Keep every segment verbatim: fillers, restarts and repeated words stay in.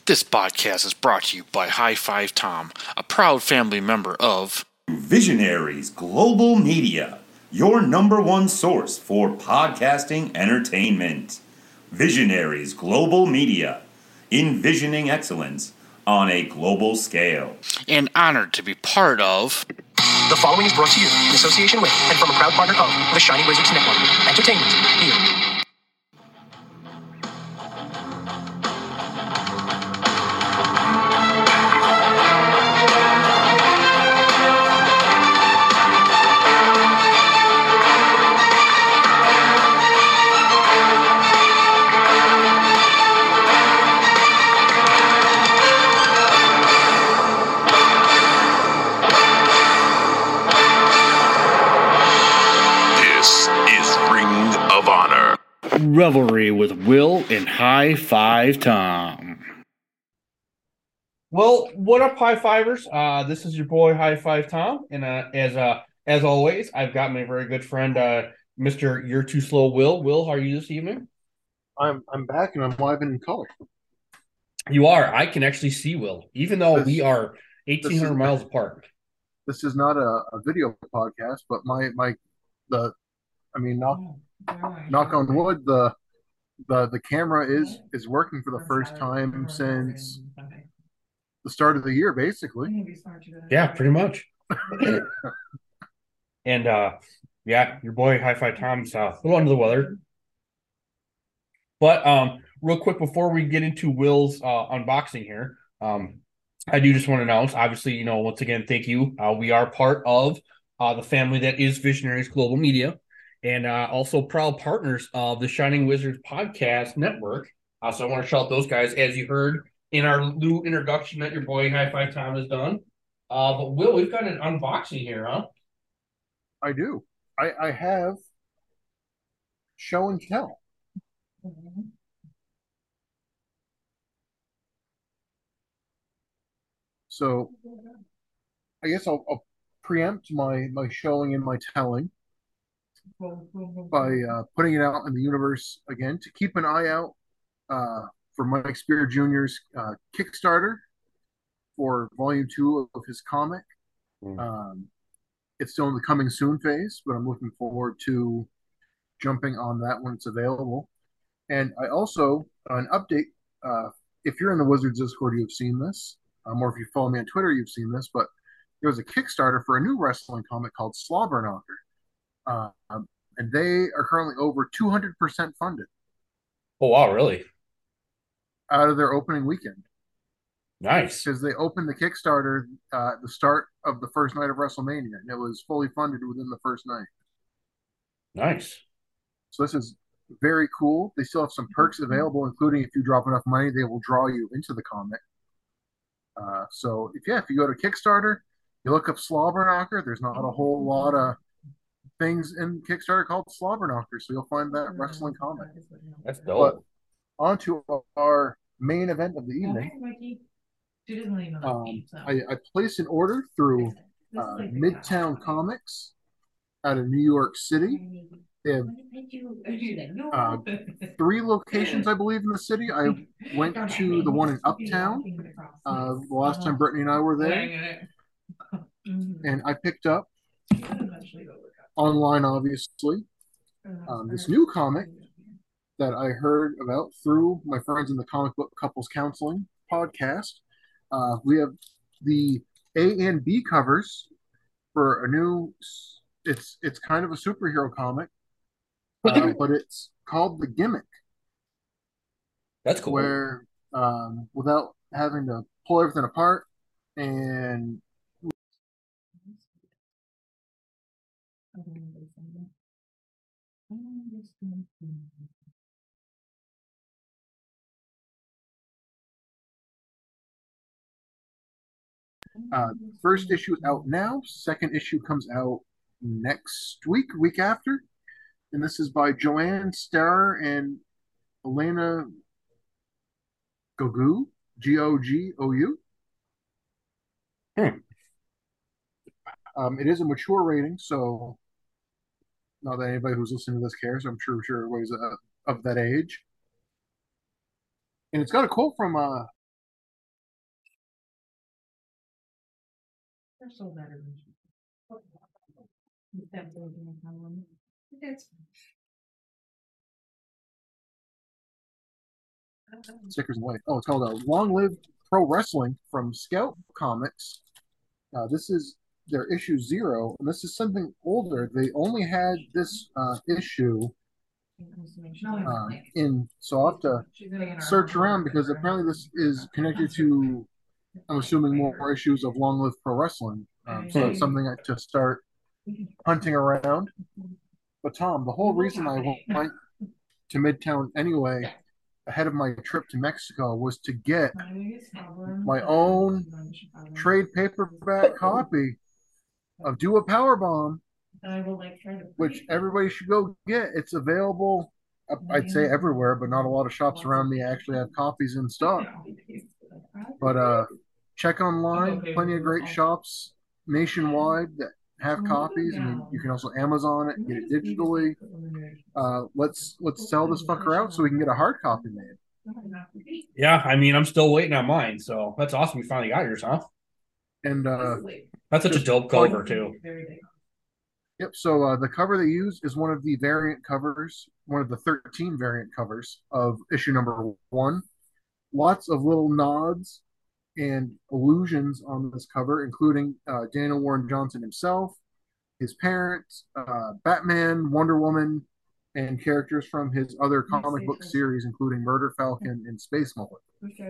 This podcast is brought to you by High Five Tom, a proud family member of Visionaries Global Media, your number one source for podcasting entertainment. Visionaries Global Media, envisioning excellence on a global scale. And honored to be part of... The following is brought to you in association with and from a proud partner of the Shining Wizards Network. Entertainment here. Revelry with Will and High Five Tom. Well, what up, High Fivers? Uh, this is your boy High Five Tom, and uh, as uh, as always, I've got my very good friend, uh, Mister You're Too Slow, Will. Will, how are you this evening? I'm I'm back and I'm live and in color. You are. I can actually see Will, even though this, we are eighteen hundred miles apart. This is not a, a video podcast, but my my the I mean knock knock on wood, the the the camera is is working for the first time since the start of the year, basically. Yeah, pretty much. And uh, yeah, your boy High Five Tom's uh, a little under the weather. But um, real quick before we get into Will's uh, unboxing here, um, I do just want to announce, obviously, you know, once again, thank you. Uh, we are part of uh, the family that is Visionaries Global Media. And uh, also proud partners of the Shining Wizards Podcast Network. Uh, so I want to shout out those guys, as you heard in our new introduction that your boy High Five Tom has done. Uh, but Will, we've got an unboxing here, huh? I do. I, I have show and tell. Mm-hmm. So I guess I'll, I'll preempt my, my showing and my telling by uh, putting it out in the universe again to keep an eye out uh, for Mike Spear Junior's uh, Kickstarter for volume two of his comic. Mm. Um, it's still in the coming soon phase, but I'm looking forward to jumping on that when it's available. And I also, an update, uh, if you're in the Wizards Discord, you've seen this, um, or if you follow me on Twitter, you've seen this, but there was a Kickstarter for a new wrestling comic called Slobberknocker. Uh, and they are currently over two hundred percent funded. Oh, wow, really? Out of their opening weekend. Nice. Because they opened the Kickstarter uh, at the start of the first night of WrestleMania, and it was fully funded within the first night. Nice. So this is very cool. They still have some perks available, including if you drop enough money, they will draw you into the comic. Uh, so, if yeah, if you go to Kickstarter, you look up Slobberknocker, there's not a whole lot of things in Kickstarter called Slobberknocker, so you'll find that wrestling comic. That's dope. But on to our main event of the evening. Um, I, I placed an order through uh, Midtown Comics out of New York City. They have uh, three locations, I believe, in the city. I went to the one in Uptown uh, the last time Brittany and I were there, and I picked up online, obviously, um, this new comic that I heard about through my friends in the Comic Book Couples Counseling podcast. Uh, we have the A and B covers for a new. It's it's kind of a superhero comic, uh, but it's called The Gimmick. That's cool. Where um, without having to pull everything apart and uh, first issue is out now. Second issue comes out next week, week after, and this is by Joanne Starr and Elena Gogou, G O G O U. Hmm. Um, it is a mature rating, so not that anybody who's listening to this cares. I'm sure, sure everybody's uh, of that age. And it's got a quote from uh, They're so better than It's Stickers away. Oh, it's called uh, Long Live Pro Wrestling from Scout Comics. Uh, this is their issue zero, and this is something older. They only had this uh, issue uh, in, so I'll have to search around because apparently this is connected to, I'm assuming, more issues of Long Live Pro Wrestling. Um, so it's something to start hunting around. But Tom, the whole reason I went to Midtown anyway, ahead of my trip to Mexico, was to get my own trade paperback copy of Do a Powerbomb, which everybody should go get. It's available, I'd say everywhere, but not a lot of shops around me actually have copies in stock. But uh, check online, plenty of great shops nationwide that have copies. I mean, you can also Amazon it, get it digitally. Uh, let's let's sell this fucker out so we can get a hard copy made. Yeah, I mean, I'm still waiting on mine, so that's awesome. You finally got yours, huh? And uh, that's such a dope cover too. Yep. So uh, the cover they use is one of the variant covers, one of the thirteen variant covers of issue number one. Lots of little nods and allusions on this cover, including uh, Daniel Warren Johnson himself, his parents, uh, Batman, Wonder Woman, and characters from his other comic book series, including Murder Falcon and Space Mullet.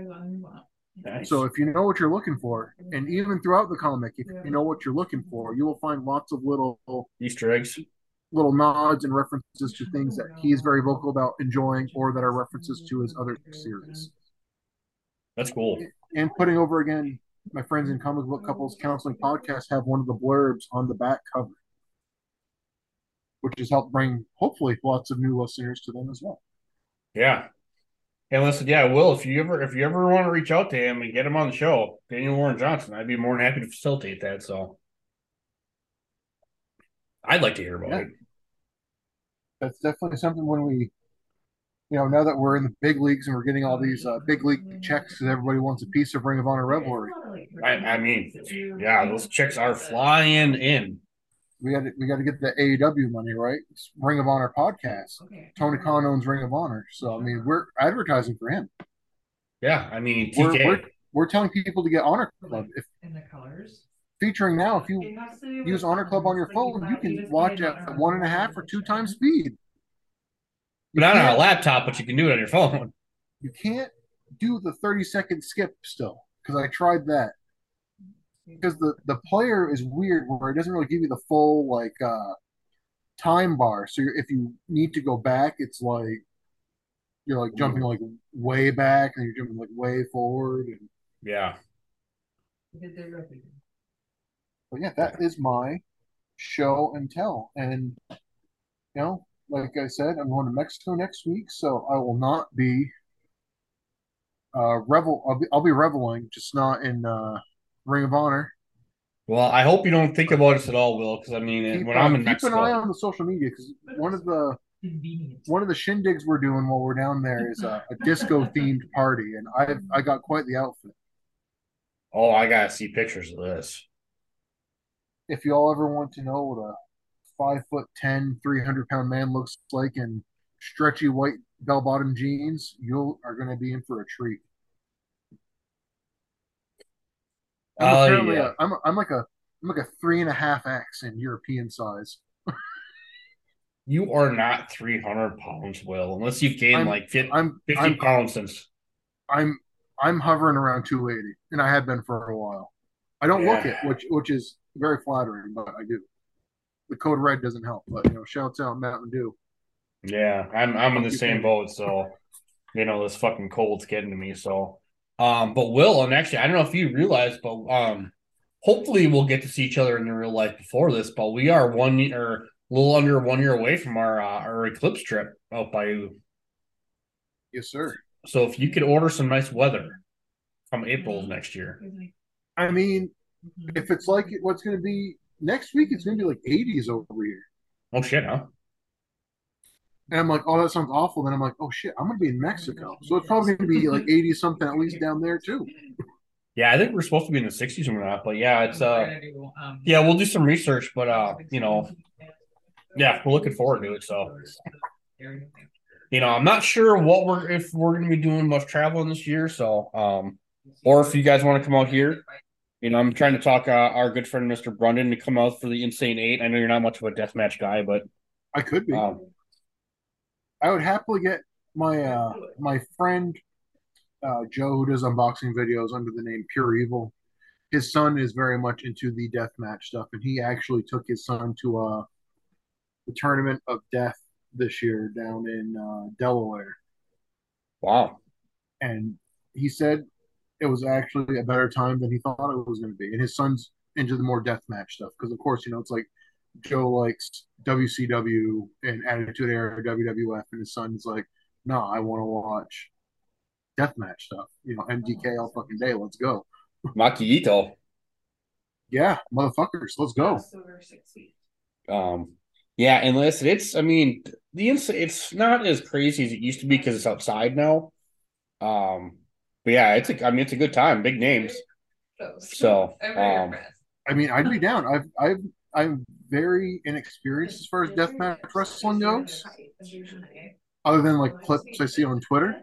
Nice. So if you know what you're looking for, and even throughout the comic, if you know what you're looking for, you will find lots of little Easter eggs, little nods and references to things that he is very vocal about enjoying, or that are references to his other series. That's cool. And putting over again, my friends in Comic Book Couples Counseling Podcast have one of the blurbs on the back cover, which has helped bring, hopefully, lots of new listeners to them as well. Yeah. And listen, yeah, Will, if you ever if you ever want to reach out to him and get him on the show, Daniel Warren Johnson, I'd be more than happy to facilitate that. So I'd like to hear about yeah. it. That's definitely something when we, you know, now that we're in the big leagues and we're getting all these uh, big league checks because everybody wants a piece of Ring of Honor Revelry. I, I mean, yeah, those checks are flying in. We got to, we got to get the A E W money, right? It's Ring of Honor podcast. Tony Khan owns Ring of Honor, so I mean, we're advertising for him. Yeah, I mean, we're, we're we're telling people to get Honor Club. If featuring now, if you use Honor Club on your phone, you can watch at one and a half or two times speed. You Not on a laptop, but you can do it on your phone. You can't do the thirty second skip still, because I tried that. Because the, the player is weird where it doesn't really give you the full like uh, time bar. So you're, if you need to go back, it's like you're like jumping like way back and you're jumping like way forward. And... Yeah. But yeah, that is my show and tell. And you know, like I said, I'm going to Mexico next week, so I will not be uh revel. I'll be I'll be reveling, just not in. Uh, Ring of Honor. Well, I hope you don't think about us at all, Will, because I mean, keep, when uh, I'm in keep Mexico, an eye on the social media because one of the one of the shindigs we're doing while we're down there is a, a disco themed party, and I I got quite the outfit. Oh, I gotta see pictures of this. If you all ever want to know what a five foot ten, three hundred pound man looks like in stretchy white bell bottom jeans, you are going to be in for a treat. I'm Oh, apparently yeah. a, I'm a, I'm like a I'm like a three and a half X in European size. You are not three hundred pounds, Will, unless you've gained I'm, like fifty, I'm, fifty I'm, pounds since. I'm I'm hovering around two eighty, and I have been for a while. I don't Yeah. look it, which which is very flattering, but I do. The code red doesn't help, but you know, shouts out Matt and Do. Yeah, I'm I'm in the You same can. boat, so you know this fucking cold's getting to me. So, um, but Will, and actually, I don't know if you realize, but um, hopefully we'll get to see each other in the real life before this. But we are one year, a little under one year away from our uh, our eclipse trip out by you. Yes, sir. So if you could order some nice weather come April of next year. I mean, if it's like what's going to be next week, it's going to be like eighties over here. Oh shit, huh? And I'm like, oh, that sounds awful. Then I'm like, oh shit, I'm going to be in Mexico, so it's probably going to be like eighty something at least down there too. Yeah, I think we're supposed to be in the sixties or not, but yeah, it's uh, yeah, we'll do some research, but uh, you know, yeah, we're looking forward to it. So, you know, I'm not sure what we're if we're going to be doing much traveling this year. So, um, or if you guys want to come out here, you know, I'm trying to talk uh, our good friend Mister Brundon to come out for the Insane Eight. I know you're not much of a deathmatch guy, but I could be. um, I would happily get my uh my friend uh Joe, who does unboxing videos under the name Pure Evil. His son is very much into the deathmatch stuff, and he actually took his son to uh the tournament of death this year down in uh, Delaware, wow, and he said it was actually a better time than he thought it was going to be. And his son's into the more deathmatch stuff because, of course, you know it's like Joe likes W C W and Attitude Era W W F, and his son's like, "No, I want to watch deathmatch stuff. You know, M D K all fucking day. Let's go." Makito. Yeah, motherfuckers, let's go. Um, yeah, and listen, it's I mean the ins it's not as crazy as it used to be because it's outside now. Um, but yeah, it's a I mean it's a good time, big names. So um, I mean, I'd be down. I've I've I'm very inexperienced as far as deathmatch wrestling goes, other than like clips I see on Twitter.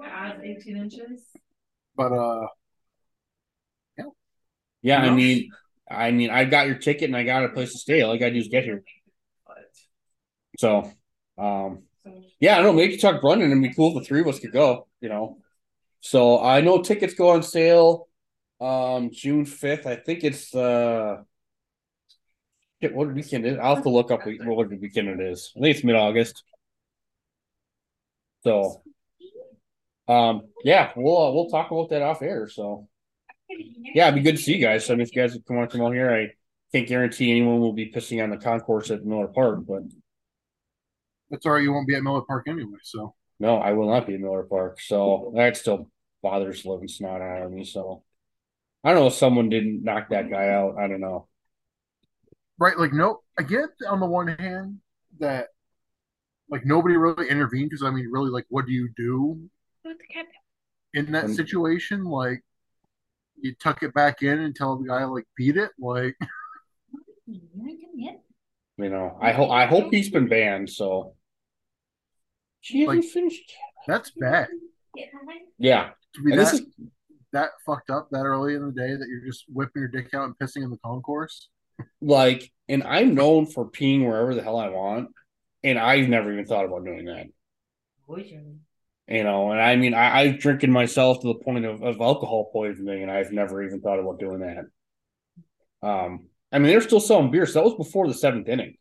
But uh, yeah, yeah, who I knows? mean, I mean, I got your ticket and I got a place to stay. All I gotta do is get here. So, um, yeah, I don't know. Maybe you talk Brundon and it'd be cool if the three of us could go. You know, so I know tickets go on sale, um, June fifth. I think it's uh, shit, what weekend is? I'll have to look up what what weekend it is. I think it's mid August. So, um, yeah, we'll uh, we'll talk about that off air. So, yeah, it'd be good to see you guys. So, I mean, if you guys want to come out here, I can't guarantee anyone will be pissing on the concourse at Miller Park, but That's all right. You won't be at Miller Park anyway, so no, I will not be at Miller Park. So that still bothers the living snot out of me. So I don't know if someone didn't knock that guy out. I don't know. right. Like, no, I get on the one hand that like nobody really intervened because I mean, really, like, what do you do in that And, situation? Like, you tuck it back in and tell the guy like beat it. Like, you know, I hope I hope he's been banned. So she hasn't like finished. that's bad Yeah, to be and that this is that fucked up that early in the day that you're just whipping your dick out and pissing in the concourse. like, and I'm known for peeing wherever the hell I want, and I've never even thought about doing that. You know, and I mean, I, I've drinking myself to the point of, of alcohol poisoning, and I've never even thought about doing that. Um, I mean, they're still selling beer, so that was before the seventh inning.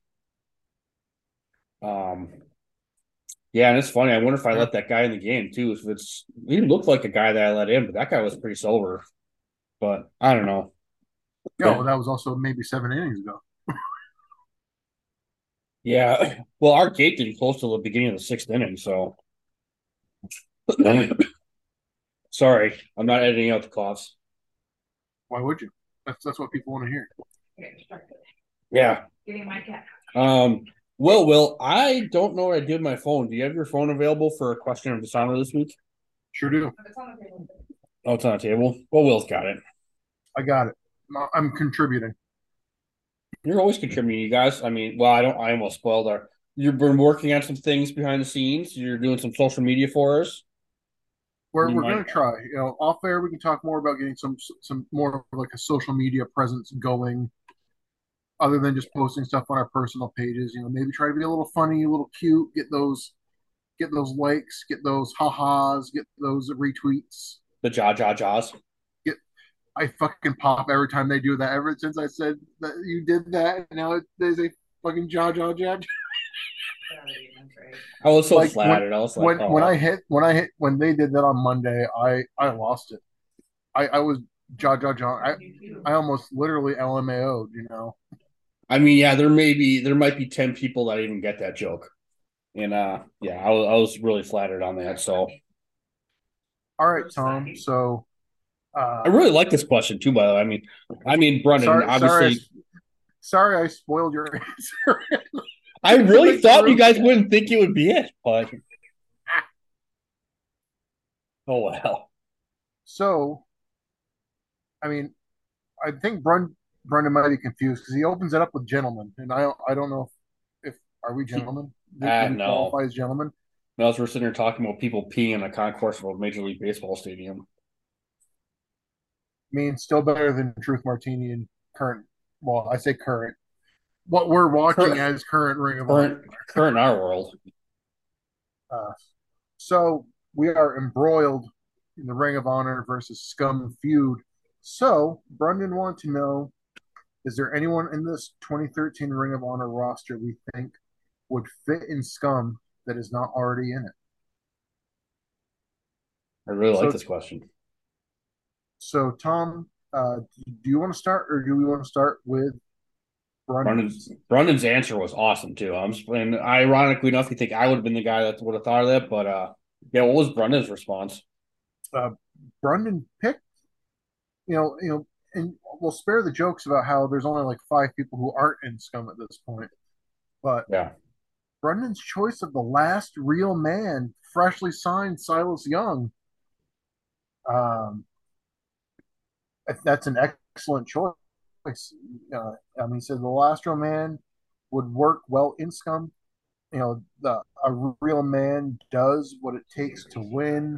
Um, yeah, and it's funny. I wonder if I Yeah. let that guy in the game too. If it's he looked like a guy that I let in, but that guy was pretty sober. But I don't know. Yeah, well, that was also maybe seven innings ago. Yeah, well, our gate didn't close till the beginning of the sixth inning, so sorry, I'm not editing out the coughs. Why would you? That's that's what people want to hear. Yeah. Um. Well, Will, I don't know what I did with my phone. Do you have your phone available for a question of dishonor this week? Sure do. Oh, it's on the table. Well, Will's got it. I got it. No, I'm contributing. You're always contributing, you guys. I mean, well, I don't. I almost spoiled our. You've been working on some things behind the scenes. You're doing some social media for us. We're You we're might- gonna try. You know, off air we can talk more about getting some some more of like a social media presence going, other than just posting stuff on our personal pages. You know, maybe try to be a little funny, a little cute, get those get those likes, get those ha-has, get those retweets. The jaw jaw jaws. Get I fucking pop every time they do that. Ever since I said that you did that, now it, they say fucking jaw jaw jaw. I was so Like flattered. when I was like, when oh. when I hit when I hit when they did that on Monday, I I lost it. I I was jaw jaw jaw. I I almost literally L M A O'd, you know. I mean, yeah, there may be there might be ten people that even get that joke, and uh, yeah, I was I was really flattered on that. So All right, Tom. So uh I really like this question too. By the way, I mean, I mean, Brendan, sorry sorry I, obviously, sorry I spoiled your answer. I really Like, thought you true. guys wouldn't think it would be it, but oh well. So I mean, I think Brun, Brendan might be confused because he opens it up with gentlemen, and I don't, I don't know if, if are we gentlemen? Do, do Ah, we no. qualify as gentlemen? No, we're sitting here talking about people peeing in the concourse of a Major League Baseball stadium. I mean, still better than Truth Martini and current. Well, I say current. What we're watching Current, as current Ring of Honor. current, current in our world. Uh, so we are embroiled in the Ring of Honor versus Scum feud. So Brendan wanted to know: is there anyone in this twenty thirteen Ring of Honor roster we think would fit in Scum that is not already in it? I really So, like this question. so Tom, uh, do you want to start, or do we want to start with Brandon's Brandon's answer was awesome too. I'm just, and ironically enough, you think I would have been the guy that would have thought of that, but uh, yeah, what was Brandon's response? Uh, Brendan picked, you know, you know, and we'll spare the jokes about how there's only like five people who aren't in Scum at this point, but Yeah, Brendan's choice of the last real man, freshly signed Silas Young. Um, that's an excellent choice. Uh, I mean, he said the last real man would work well in Scum. You know, the a real man does what it takes to win.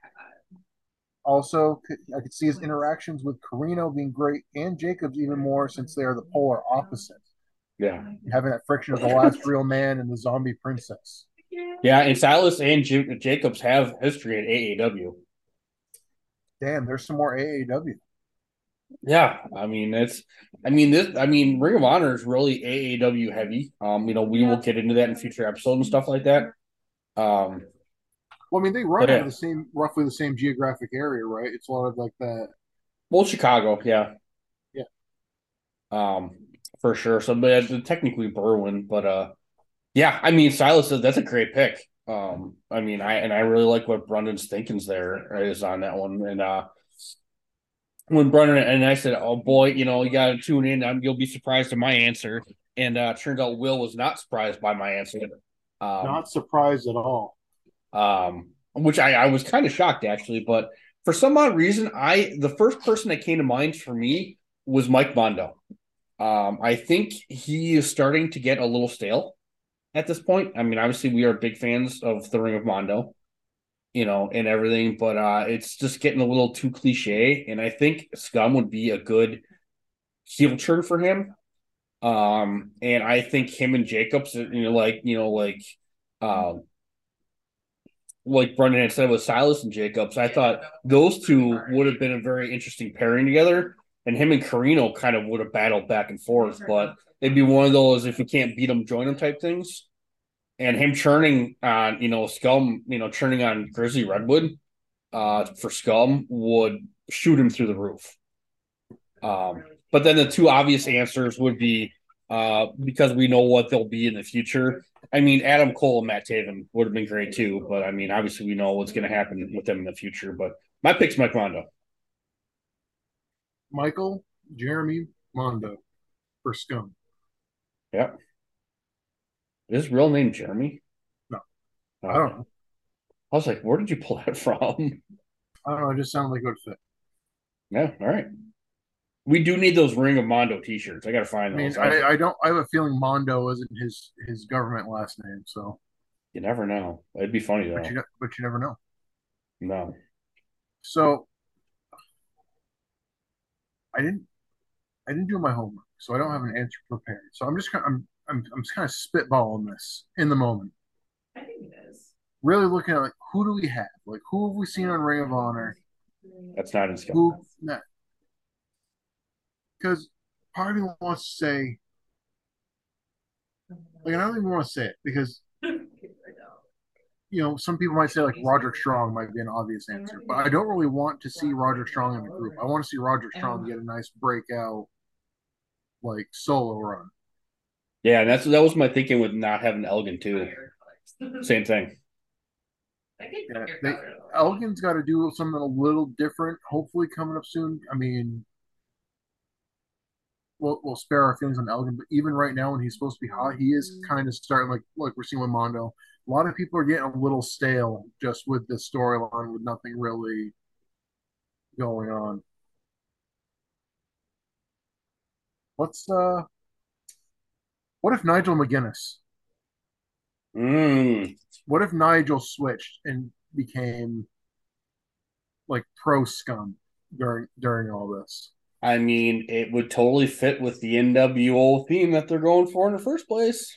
Also, I could see his interactions with Carino being great and Jacobs even more since they are the polar opposites. yeah, Having that friction of the last real man and the zombie princess. yeah. And Silas and J- Jacobs have history at A A W. Damn, there's some more A A W. Yeah, I mean it's, I mean this, I mean Ring of Honor is really A A W heavy. Um, you know, we will get into that in future episodes and stuff like that. Um, Well, I mean, they run but out yeah, of the same, roughly the same geographic area, right? It's a lot of like that. well, Chicago, yeah, Yeah. um, for sure. So, but uh, technically Berwyn, but uh, yeah, I mean Silas is that's a great pick. Um, I mean, I and I really like what Brendan's thinkings there is on that one, and uh. When Brendan and I said, "Oh boy, you know, you got to tune in. I'm, you'll be surprised at my answer." And uh, turns out Will was not surprised by my answer, um, Not surprised at all. um, which I, I was kind of shocked actually. But for some odd reason, I the first person that came to mind for me was Mike Mondo. Um, I think he is starting to get a little stale at this point. I mean, obviously, we are big fans of the Ring of Mondo, you know, and everything, but uh, it's just getting a little too cliche. And I think Scum would be a good heel turn for him. Um, and I think him and Jacobs, you know, like, you know, like, um, like Brendan had said with Silas and Jacobs, I thought those two would have been a very interesting pairing together. And him and Carino kind of would have battled back and forth, but it'd be one of those if you can't beat them, join them type things. And him churning on, you know, Scum, you know, churning on Grizzly Redwood uh, for Scum would shoot him through the roof. Um, but then the two obvious answers would be uh, because we know what they'll be in the future. I mean, Adam Cole and Matt Taven would have been great too, but I mean, obviously we know what's going to happen with them in the future. But my pick's Mike Mondo. Michael Jeremy Mondo for Scum. Yeah, is his real name Jeremy? No, Okay. I don't know. I was like, where did you pull that from? I don't know. It just sounded like it would fit. Yeah, all right. We do need those Ring of Mondo T-shirts. I got to find I mean, those. I, I don't. I have a feeling Mondo isn't his his government last name. So, You never know. It'd be funny though. but you but you never know. No. So I didn't I didn't do my homework, so I don't have an answer prepared. So I'm just kind I'm I'm I'm just kind of spitballing this in the moment. I think it is. Really looking at like who do we have? Like who have we seen on Ring of Honor? That's not in skill. Who? Nah, because part of me wants to say like I don't even want to say it because you know some people might say like Roderick Strong might be an obvious answer, but I don't really want to see Roderick Strong in the group. I want to see Roderick Strong get a nice breakout like solo run. Yeah, and that's that was my thinking with not having Elgin too. Same thing. Yeah, they, Elgin's got to do something a little different. Hopefully, coming up soon. I mean, we'll, we'll spare our feelings on Elgin, but even right now, when he's supposed to be hot, he is kind of starting like like we're seeing with Mondo. A lot of people are getting a little stale just with this storyline with nothing really going on. let's uh, what if Nigel McGuinness? Mm. What if Nigel switched and became like pro scum during during all this? I mean, it would totally fit with the N W O theme that they're going for in the first place.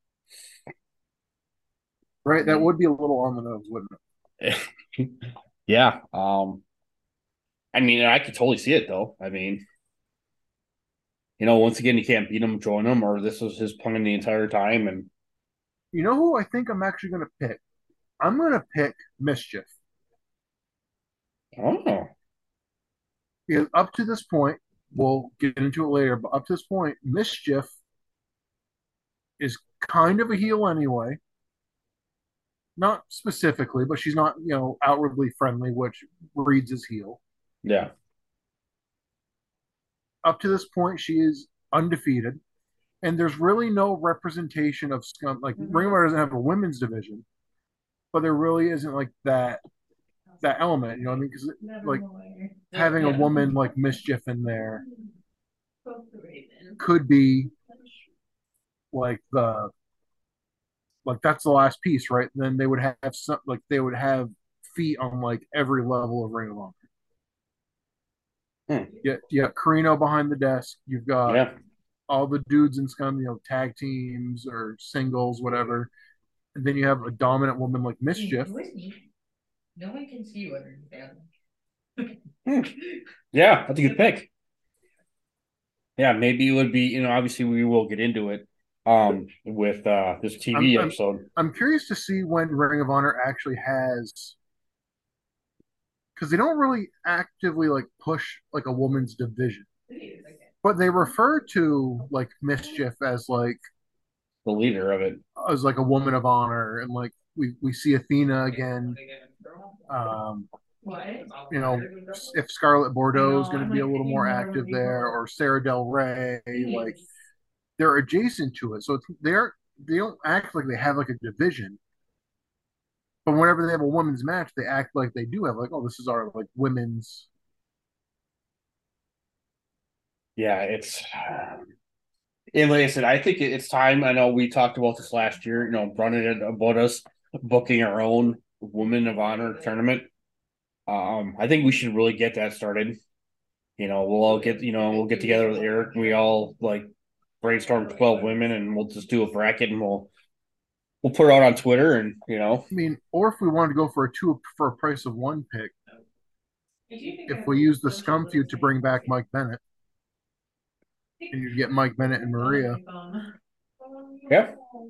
Right? That would be a little on the nose, wouldn't it? Yeah. Um, I mean, I could totally see it though. I mean, you know, once again, you can't beat him, join him, or this was his plan the entire time. And You know who I think I'm actually going to pick? I'm going to pick Mischief. oh, Because up to this point, we'll get into it later, but up to this point, Mischief is kind of a heel anyway. Not specifically, but she's not, you know, outwardly friendly, which reads as heel. yeah, Up to this point, she is undefeated, and there's really no representation of scum. Like Ring of Honor doesn't have a women's division, but there really isn't like that that element. You know what I mean? Because like having a woman like Mischief in there could be like the like that's the last piece, right? Then they would have some like they would have feet on like every level of Ring of Honor. Hmm. Yeah, yeah. Carino behind the desk. You've got yeah. all the dudes in Scum, you know, tag teams or singles, whatever. And then you have a dominant woman like Mischief. No one can see you under the Hmm. Yeah, that's a good pick. Yeah, maybe it would be, you know, obviously we will get into it um with uh this T V I'm, I'm, episode. I'm curious to see when Ring of Honor actually has, because they don't really actively like push like a woman's division, but they refer to like Mischief as like The leader of it. as like a woman of honor, and like we we see Athena again. Um, you know, if Scarlett Bordeaux is going to be a little more active there, or Sarah Del Rey, like they're adjacent to it, so it's, they're they don't act like they have like a division. But whenever they have a women's match, they act like they do have like, oh, this is our like women's. Yeah, it's and like I said, I think it's time. I know we talked about this last year, you know, running it about us booking our own Women of Honor tournament. Um, I think we should really get that started. You know, we'll all get, you know, we'll get together with Eric and we all like brainstorm twelve women and we'll just do a bracket and we'll we'll put it out on Twitter and, you know. I mean, or if we wanted to go for a two for a price of one pick, if we use the Scum feud to bring back Mike Bennett, and you get Mike Bennett and Maria. Yeah.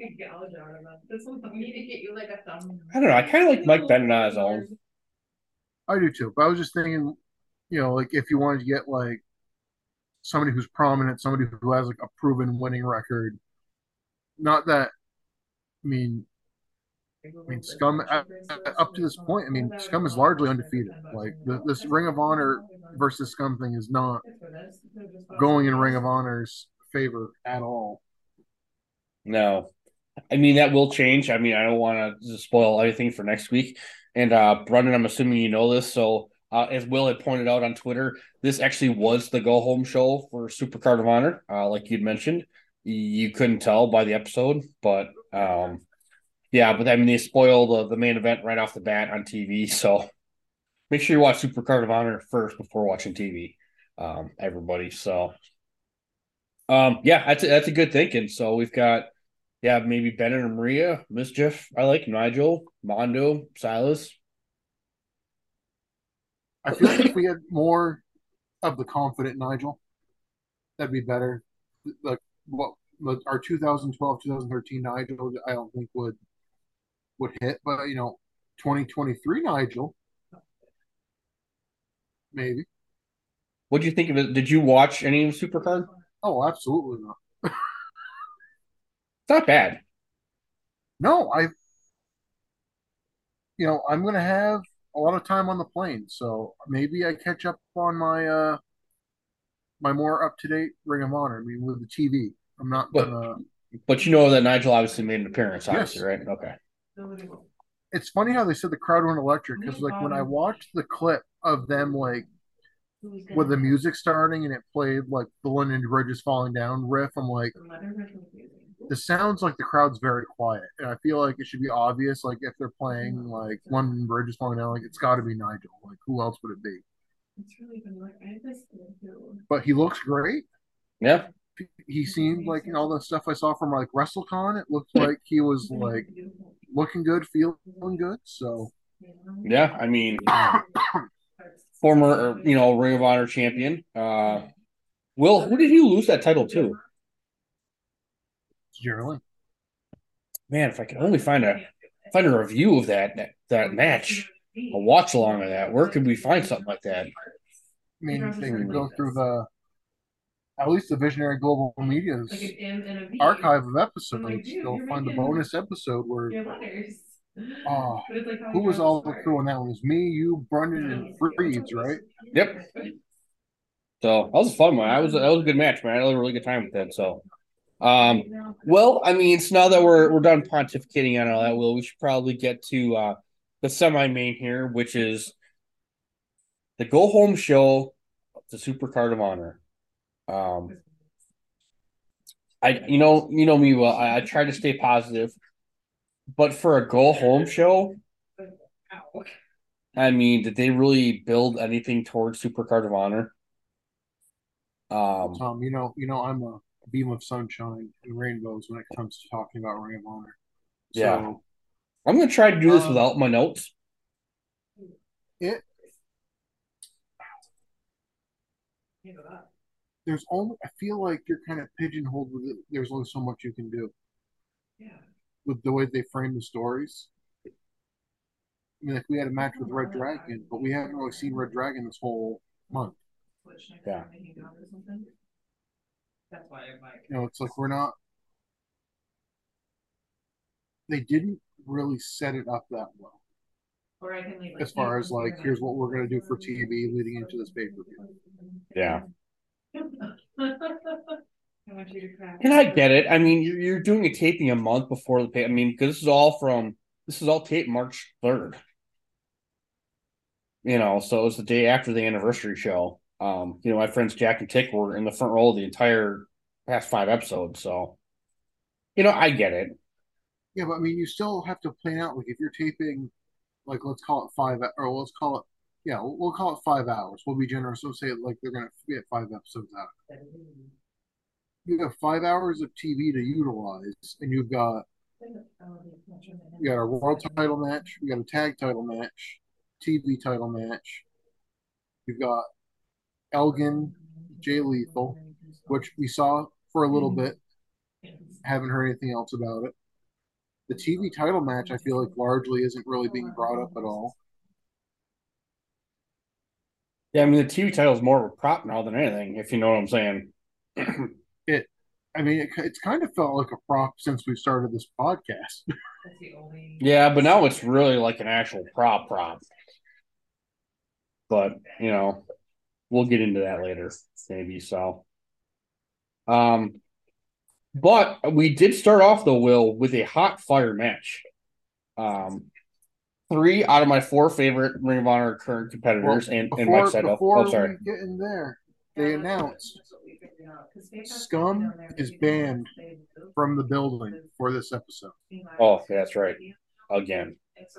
I don't know. I kind of like Mike Bennett on his own. I do too, but I was just thinking, you know, like if you wanted to get like somebody who's prominent, somebody who has like a proven winning record. Not that, I mean, I mean, Scum uh, up to this point, I mean, Scum is largely undefeated. Like the, this Ring of Honor versus Scum thing is not going in Ring of Honor's favor at all. No, I mean that will change. I mean, I don't want to spoil everything for next week. And uh, Brendan, I'm assuming you know this. So, uh, as Will had pointed out on Twitter, this actually was the go home show for Supercard of Honor, uh, like you'd mentioned. You couldn't tell by the episode, but um, yeah, but I mean they spoiled the, the main event right off the bat on T V. So make sure you watch Supercard of Honor first before watching T V, um, everybody. So um, yeah, that's a, that's a good thinking. So we've got yeah maybe Bennett and Maria, Mischief. I like Nigel, Mondo, Silas. I feel like if we had more of the confident Nigel, that'd be better. Like what our two thousand twelve, two thousand thirteen Nigel, I don't think would would hit, but you know, twenty twenty-three Nigel, maybe. What do you think of it? Did you watch any of Supercard? Oh, absolutely not. It's not bad. No, I, you know, I'm gonna have a lot of time on the plane, so maybe I catch up on my uh my more up to date Ring of Honor. I mean, with the T V, I'm not But, gonna. but you know that Nigel obviously made an appearance, obviously, Yes. right? Okay. It's funny how they said the crowd went electric because, like, when I watched the clip of them like with the music starting and it played like the London Bridge is falling down riff. I'm like, this sounds like the crowd's very quiet, and I feel like it should be obvious. Like if they're playing like London Bridge is falling down, like it's got to be Nigel. Like who else would it be? But he looks great. Yeah. He seemed like you know, all the stuff I saw from like WrestleCon. It looked like he was like looking good, feeling good. So yeah, I mean, former you know Ring of Honor champion. Uh, Will, who did he lose that title to? Geraldine. Man, if I could only find a find a review of that that, that match, a watch along of that. Where could we find something like that? I mean, they could go through the at least the Visionary Global Media's archive of episodes. They'll find the bonus episode where oh, who was all the crew on that one? It was me, you, Brendan, and Freeds, right? Yep. So that was a fun one. I was that was a good match, man. I had a really good time with that. So, um, well, I mean, so now that we're we're done pontificating on all that, Will, we should probably get to uh, the semi-main here, which is the go home show, the Super Card of Honor. Um, I you know you know me well. I, I try to stay positive, but for a go home show, I mean, did they really build anything towards Super Card of Honor? Um, Tom, you know, you know, I'm a beam of sunshine and rainbows when it comes to talking about Ring of Honor. So, yeah, I'm gonna try to do this uh, without my notes. It there's only I feel like you're kind of pigeonholed with it. There's only so much you can do. Yeah. With the way they frame the stories. I mean, like we had a match with Red Dragon, but we haven't really seen Red Dragon this whole month. Yeah. You know, it's like we're not. They didn't really set it up that well. As far as like, here's what we're going to do for T V leading into this pay per view. Yeah. And I get it. I mean, you're, you're doing a taping a month before the pay. I mean, because this is all from this is all taped March third. You know, so it was the day after the anniversary show. Um, you know, my friends Jack and Tick were in the front row the entire past five episodes. So, you know, I get it. Yeah, but I mean, you still have to plan out. Like, if you're taping, like, let's call it five, or let's call it, yeah, we'll, we'll call it five hours. We'll be generous. We'll say like they're gonna get five episodes out. You have five hours of T V to utilize, and you've got you got a world title match, you got a tag title match, T V title match. You've got Elgin, Jay Lethal, which we saw for a little bit. Haven't heard anything else about it. The T V title match, I feel like largely isn't really being brought up at all. Yeah, I mean the T V title is more of a prop now than anything, if you know what I'm saying. it, I mean, it, it's kind of felt like a prop since we started this podcast. Yeah, but now it's really like an actual prop prop. But you know, we'll get into that later, maybe. So, um, but we did start off though, Will, with a hot fire match. Um, three out of my four favorite Ring of Honor current competitors, well, and, before, and Mike Saito. Before oh, sorry. we get in there, they announced Scum is banned from the building for this episode. Oh, that's right. Again.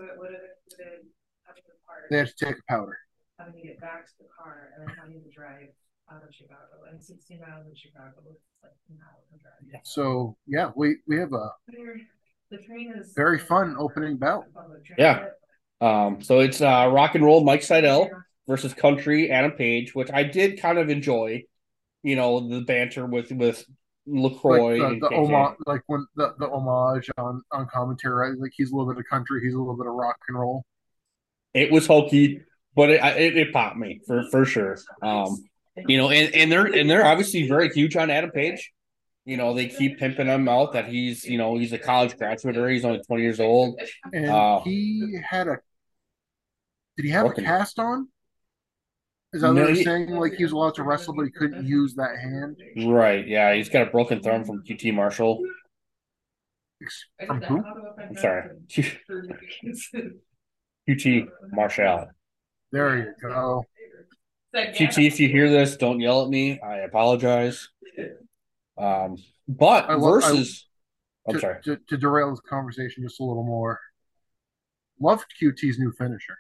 They had to take a powder. Having to get back to the car and then having to drive out of Chicago, and sixty miles in Chicago is like an hour drive. So yeah, we we have a the train is very fun opening bout. Yeah. Um. So it's uh Rock and Roll Mike Seidel versus Country Adam Page, which I did kind of enjoy. You know, the banter with with LaCroix, like and the, the homage, like when the, the homage on on commentary, right? Like he's a little bit of country, he's a little bit of rock and roll. It was hokey, but it, it it popped me for for sure. Um, you know, and, and they're and they're obviously very huge on Adam Page. You know, they keep pimping him out that he's you know he's a college graduate or he's only twenty years old. And uh, he had a did he have working. a cast on? Is that no, what they're he, saying? Like he was allowed to wrestle, but he couldn't use that hand. Right? Yeah, he's got a broken thumb from Q T Marshall. From who? I'm sorry, Q T Marshall. There you go. Q T, if you hear this, don't yell at me. I apologize. Um, but I lo- I- versus, I'm to, sorry. to, to derail this conversation just a little more, loved Q T's new finisher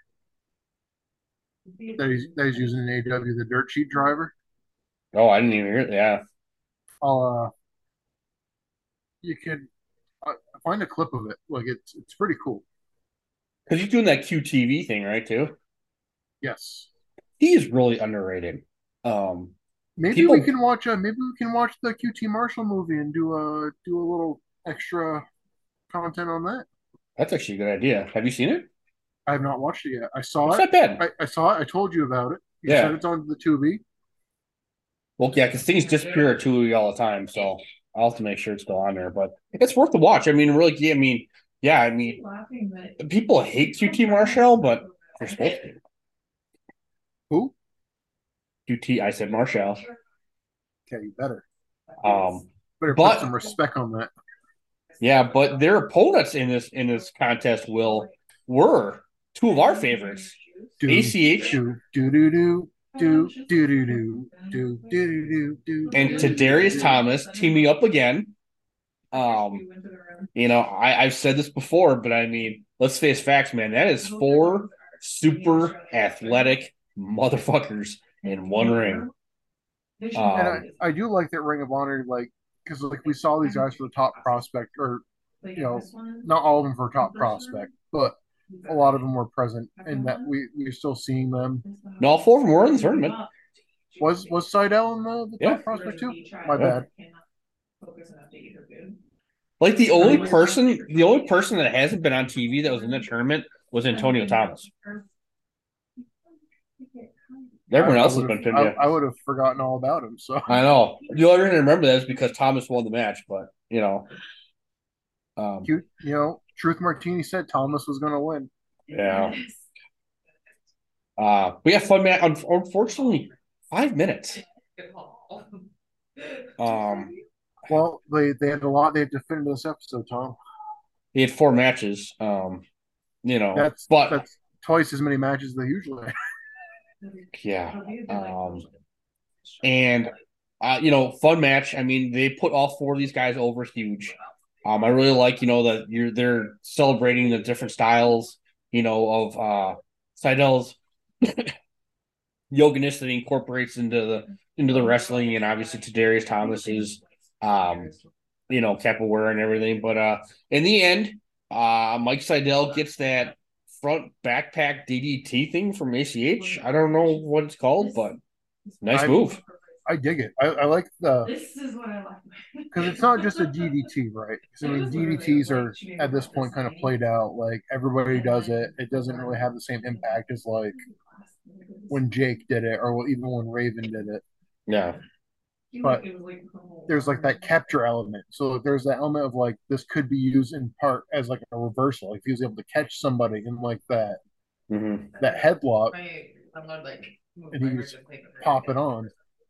that he's, that he's using in A E W, the dirt sheet driver. Oh, I didn't even hear. Yeah, I'll, uh, you can uh, find a clip of it. Like it's it's pretty cool. because he's doing that Q T V thing, right? Too. Yes. He is really underrated. Um, Maybe People- we can watch a maybe we can watch the Q T Marshall movie and do a do a little extra content on that. that's actually a good idea. Have you seen it? I have not watched it yet. I saw It's it. not bad. I, I saw it. I told you about it. You Yeah. said it's on the Tubi. Well, yeah, because things disappear at Tubi all the time, so I'll have to make sure it's still on there. But it's worth the watch. I mean, really, I mean, yeah, I mean, people hate Q T Marshall, but they're supposed to. Who? Q T, I said Marshall. Okay, you better. Um, Better But- put some respect on that. yeah, but their opponents in this in this contest will were two of our favorites, Do, A C H do do do do do do do do do do do do do and Tadarius Thomas teaming up again. Um, you know, I, I've said this before, but I mean, let's face facts, man. That is four super athletic motherfuckers in one ring. And Um, I, I do like that Ring of Honor, like because like we saw these guys for the top prospect, or you know, not all of them for top prospect, but a lot of them were present, and that we we're still seeing them. No, all four of them were in the tournament. Was was Seidel in the, the Yeah. top prospect too? My Yeah. bad. Like the only person, the only person that hasn't been on T V that was in the tournament was Antonio Thomas. Everyone I- I else has would've- been pinned. I, Yeah. I would have forgotten all about him. So I know. The only reason I remember that is because Thomas won the match, but you know, um, you you know, Truth Martini said Thomas was going to win. yeah. Uh, we have fun match. Unfortunately, five minutes. Um, Well, they they had a lot they had to fit into this episode, Tom. he had four matches. Um, you know, That's but that's twice as many matches as they usually have. yeah. Um, and uh, you know, fun match. I mean, they put all four of these guys over huge. Um, I really like, you know, that you're they're celebrating the different styles, you know, of uh Seidel's yoganist that he incorporates into the into the wrestling, and obviously Tadarius Thomas's um, you know, capoeira and everything. But uh in the end, uh Mike Seidel gets that front backpack D D T thing from A C H. I don't know what it's called, but nice I- move. I dig it. I, I like the This is what I like. because it's not just a D D T, right? 'Cause, I mean, D D Ts are at this point kind of played out. Like everybody does it. It doesn't really have the same impact as like when Jake did it, or even when Raven did it. Yeah. But There's like that capture element. So there's that element of like this could be used in part as like a reversal. Like if he was able to catch somebody in like that Mm-hmm. that headlock I'm not like and he was pop it on.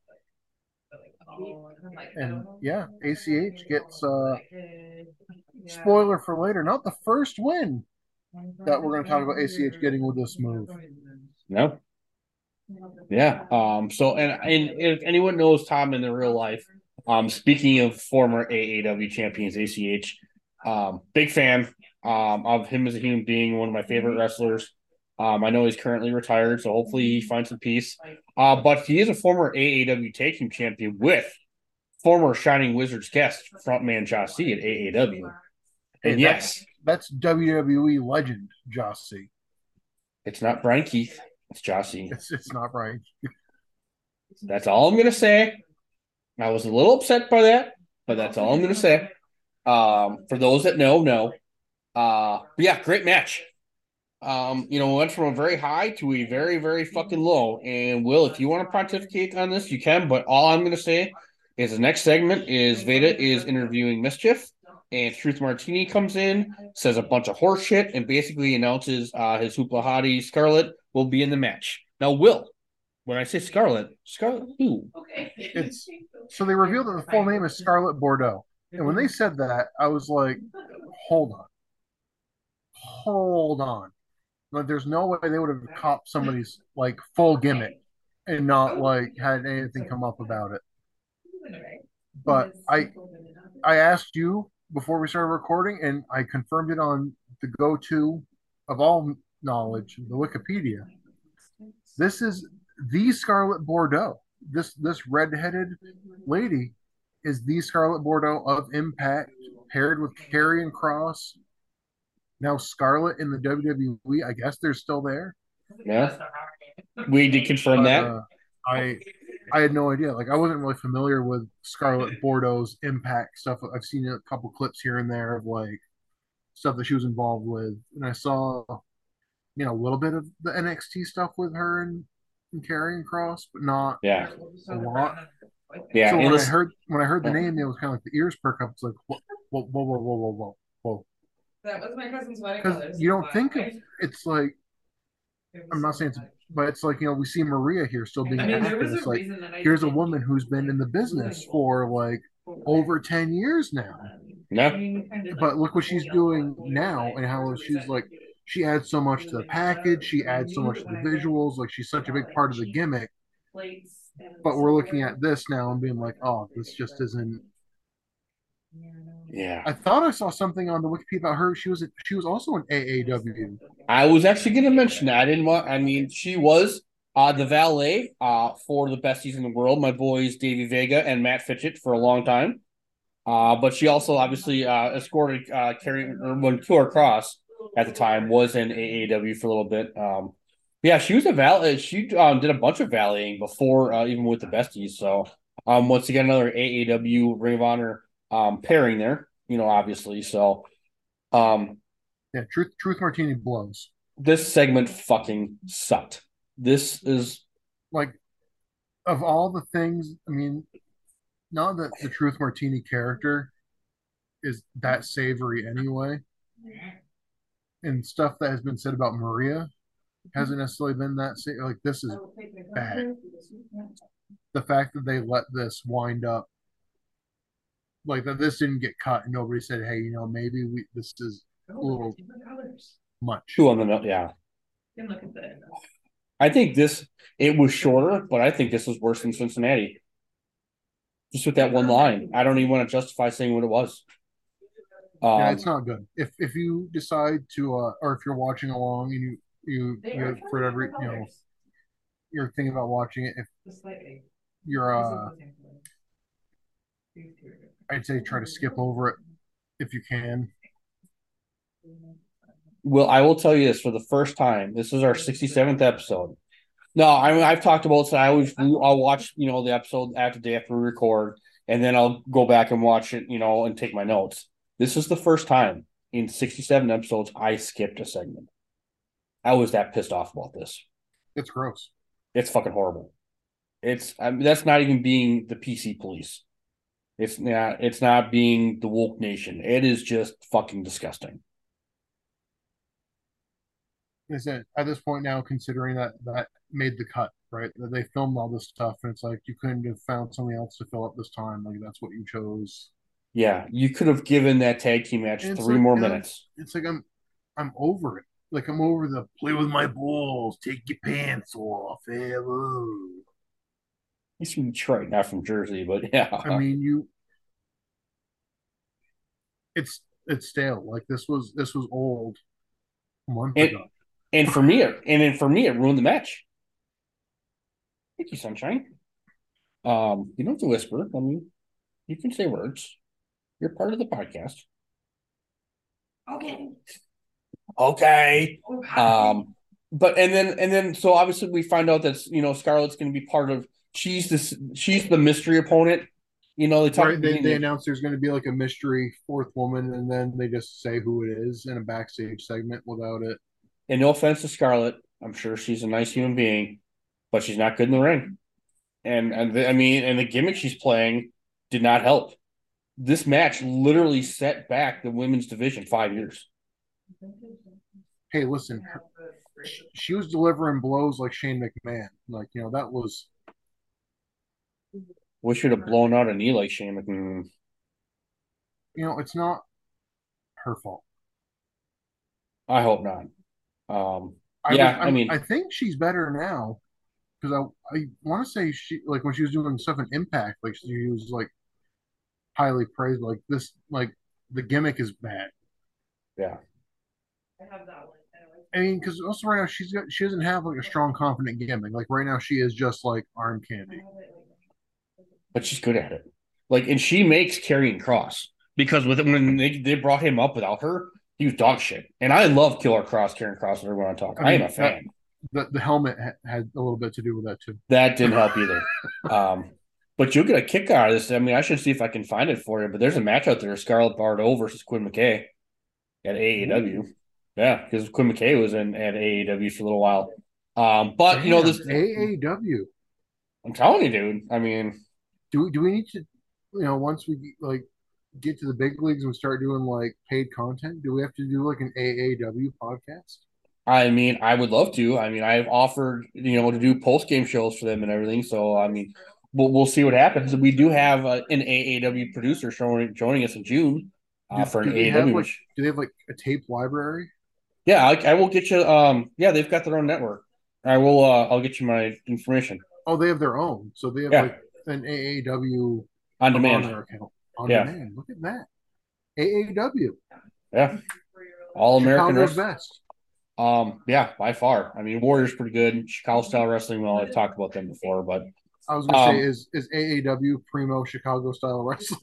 And yeah, A C H gets uh spoiler for later, not the first win that we're going to talk about A C H getting with this move. No. Yeah. Um. So, and and if anyone knows Tom in the real life, um, speaking of former A A W champions, A C H, um, big fan um of him as a human being, one of my favorite wrestlers. Um, I know he's currently retired, so hopefully he finds some peace. Uh, but he is a former A A W tag team champion with former Shining Wizards guest frontman Josh C at A A W. And Hey, yes, That's W W E legend Josh C. it's not Brian Keith, it's Josh C. It's it's not right. That's all I'm gonna say. I was a little upset by that, but that's all I'm gonna say. Um, for those that know, know. Uh, but yeah, great match. Um, you know, we went from a very high to a very, very fucking low. And Will, if you want to pontificate on this, you can. But all I'm gonna say is the next segment is Veda is interviewing Mischief, and Truth Martini comes in, says a bunch of horse shit, and basically announces uh, his hoopla hottie Scarlett will be in the match. Now, Will, when I say Scarlett, Scarlett who? Okay. It's so they revealed that the full name is Scarlett Bordeaux. And when they said that, I was like, hold on. Hold on. Like there's no way they would have copped somebody's like full gimmick and not like had anything come up about it. But I I asked you before we started recording, and I confirmed it on the go-to of all knowledge, the Wikipedia. This is the Scarlet Bordeaux. This this redheaded lady is the Scarlet Bordeaux of Impact, paired with Karrion Kross. Now Scarlet in the W W E. I guess they're still there. Yeah, we did confirm But that. uh, I I had no idea. Like I wasn't really familiar with Scarlet Bordeaux's Impact stuff. I've seen a couple clips here and there of like stuff that she was involved with, and I saw you know a little bit of the N X T stuff with her and, and Karrion Kross, but not Yeah, a lot. yeah. So and when I listen- heard when I heard the name, it was kind of like the ears perk up. It's like whoa, whoa, whoa, whoa, whoa, whoa, whoa. That was my cousin's wedding Because colors. you don't think of Why? it's like It was I'm not so saying it's, much. but it's like you know we see Maria here still being I mean, there active. was It's a like reason that I here's a didn't woman do, who's been in the like, business blue for and like gold. over ten years now. Yeah. I mean, kind of But like look what she's yellow doing and blue, now like, and how there's a she's reason like I did it. she adds so much to the Like, package, she I adds so knew much that to when the I went visuals, like she's such a got, big like, part of the cheap gimmick. plates and But we're looking silverware. at this now and being like, oh, this just isn't. Yeah. I thought I saw something on the Wikipedia about her. She was she was also in A A W. I was actually going to mention that. I didn't want. I mean, she was uh, the valet uh, for the besties in the world, my boys Davey Vega and Matt Fitchett, for a long time. Uh, but she also obviously uh, escorted uh, Carrie or when Killer Cross at the time was in A A W for a little bit. Um, yeah, she was a valet. She um, did a bunch of valeting before, uh, even with the besties. So um, once again, another A A W Ring of Honor um, pairing there. You know, obviously. So um, Yeah, Truth Truth Martini blows. this segment fucking sucked. This is Like of all the things, I mean, not that the Truth Martini character is that savory anyway, and stuff that has been said about Maria hasn't necessarily been that sa- like this is bad. The fact that they let this wind up, like that this didn't get cut, and nobody said, "Hey, you know, maybe we this is a little much." two on the note. Yeah, You can look at the I think this it was shorter, but I think this was worse than Cincinnati. Just with that one line, I don't even want to justify saying what it was. Um, Yeah, it's not good. If if you decide to, uh, or if you're watching along and you you they you are for whatever you know colors. you're thinking about watching it, if Just slightly. you're This is uh, the same color. These two are different. I'd say try to skip over it if you can. Well, I will tell you this for the first time. This is our sixty-seventh episode. No, I mean I've talked about so I always I'll watch you know the episode after the day after we record, and then I'll go back and watch it, you know, and take my notes. This is the first time in sixty-seven episodes I skipped a segment. I was that pissed off about this. It's gross. It's fucking horrible. It's I mean, that's not even being the P C police. It's not. It's not being the woke nation. It is just fucking disgusting. They said at this point now, considering that that made the cut, right? That they filmed all this stuff, and it's like you couldn't have found something else to fill up this time. Like that's what you chose. Yeah, you could have given that tag team match And it's three like, more you know, minutes. It's like I'm I'm over it. Like I'm over the play with my balls, take your pants off. Hello. He's from Detroit, not from Jersey, but yeah. I mean, you. It's it's stale. Like this was this was old a month and ago. and for me, it, and then for me, it ruined the match. Thank you, Sunshine. Um, you don't have to whisper. I mean, you can say words. You're part of the podcast. Okay. Okay. Okay. Um, but and then and then so obviously we find out that you know Scarlett's going to be part of. She's this. She's the mystery opponent. You know they talk. Right? They they announced there's going to be like a mystery fourth woman, and then they just say who it is in a backstage segment without it. And no offense to Scarlett, I'm sure she's a nice human being, but she's not good in the ring. And and the, I mean, and the gimmick she's playing did not help. This match literally set back the women's division five years. Hey, listen, her, she was delivering blows like Shane McMahon. Like you know that was. We should have blown out a knee like Shane McMahon. You know, it's not her fault. I hope not. Um, I yeah, was, I mean, I think she's better now because I I want to say she like when she was doing stuff in Impact, like she was like highly praised. Like this, like the gimmick is bad. Yeah. I have that one. I mean, because also right now she's got she doesn't have like a strong, confident gimmick. Like right now she is just like arm candy. But she's good at it. Like, and she makes Karrion Kross because with when they, they brought him up without her, he was dog shit. And I love Killer Kross, Karrion Kross, whatever you want to talk. I, I am a fan. That, the the helmet ha- had a little bit to do with that too. That didn't help either. um, but you'll get a kick out of this. I mean, I should see if I can find it for you. But there's a match out there: Scarlett Bordeaux versus Quinn McKay at A E W. Ooh. Yeah, because Quinn McKay was in at A E W for a little while. Um, but Damn, you know this A E W. I'm telling you, dude. I mean. Do do we need to, you know, once we like get to the big leagues and start doing like paid content, do we have to do like an A A W podcast? I mean, I would love to. I mean, I've offered, you know, to do post game shows for them and everything. So, I mean, we'll we'll see what happens. We do have uh, an A A W producer showing, joining us in June uh, do, for an do A A W. Like, do they have like a tape library? Yeah, I, I will get you. Um, yeah, they've got their own network. I will. Uh, I'll get you my information. Oh, they have their own. So they have yeah. like an A A W on demand account. On yeah. demand. Look at that. A A W. Yeah. All American Chicago's best. Um, yeah, by far. I mean, Warrior's pretty good. Chicago style wrestling. Well, I've talked about them before, but I was gonna um, say is is A A W primo Chicago style wrestling.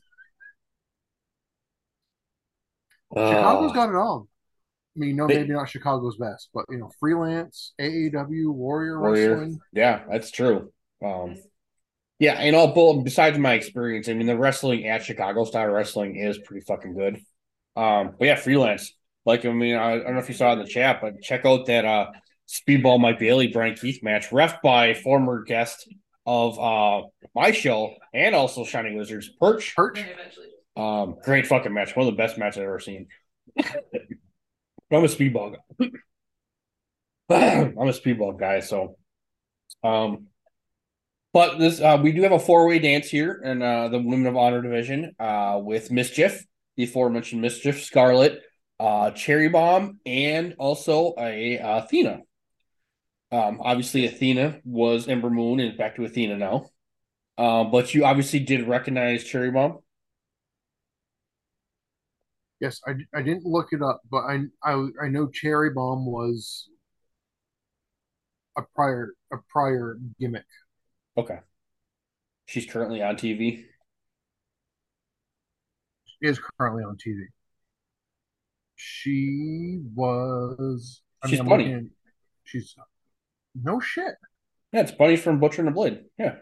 Uh, Chicago's got it all. I mean, no, they, maybe not Chicago's best, but you know, freelance, A A W, Warrior, Warrior wrestling. Yeah, that's true. Um, yeah, and all besides my experience, I mean, the wrestling at Chicago style wrestling is pretty fucking good. Um, but yeah, freelance. Like, I mean, I, I don't know if you saw in the chat, but check out that uh, Speedball Mike Bailey, Brian Keith match, ref by former guest of uh, my show and also Shining Wizards, Perch. Perch. Um, great fucking match. One of the best matches I've ever seen. I'm a speedball guy. I'm a speedball guy, so um but this uh we do have a four-way dance here in uh the Women of Honor division uh with Mischief, the aforementioned Mischief, Scarlett, uh Cherry Bomb, and also a uh, Athena. Um obviously Athena was Ember Moon and back to Athena now. Uh, but you obviously did recognize Cherry Bomb. Yes, I, I didn't look it up, but I, I I know Cherry Bomb was a prior a prior gimmick. Okay. She's currently on T V. She is currently on T V. She was. I she's mean, funny. Looking, she's no shit. Yeah, it's Bunny from Butcher and the Blade. Yeah.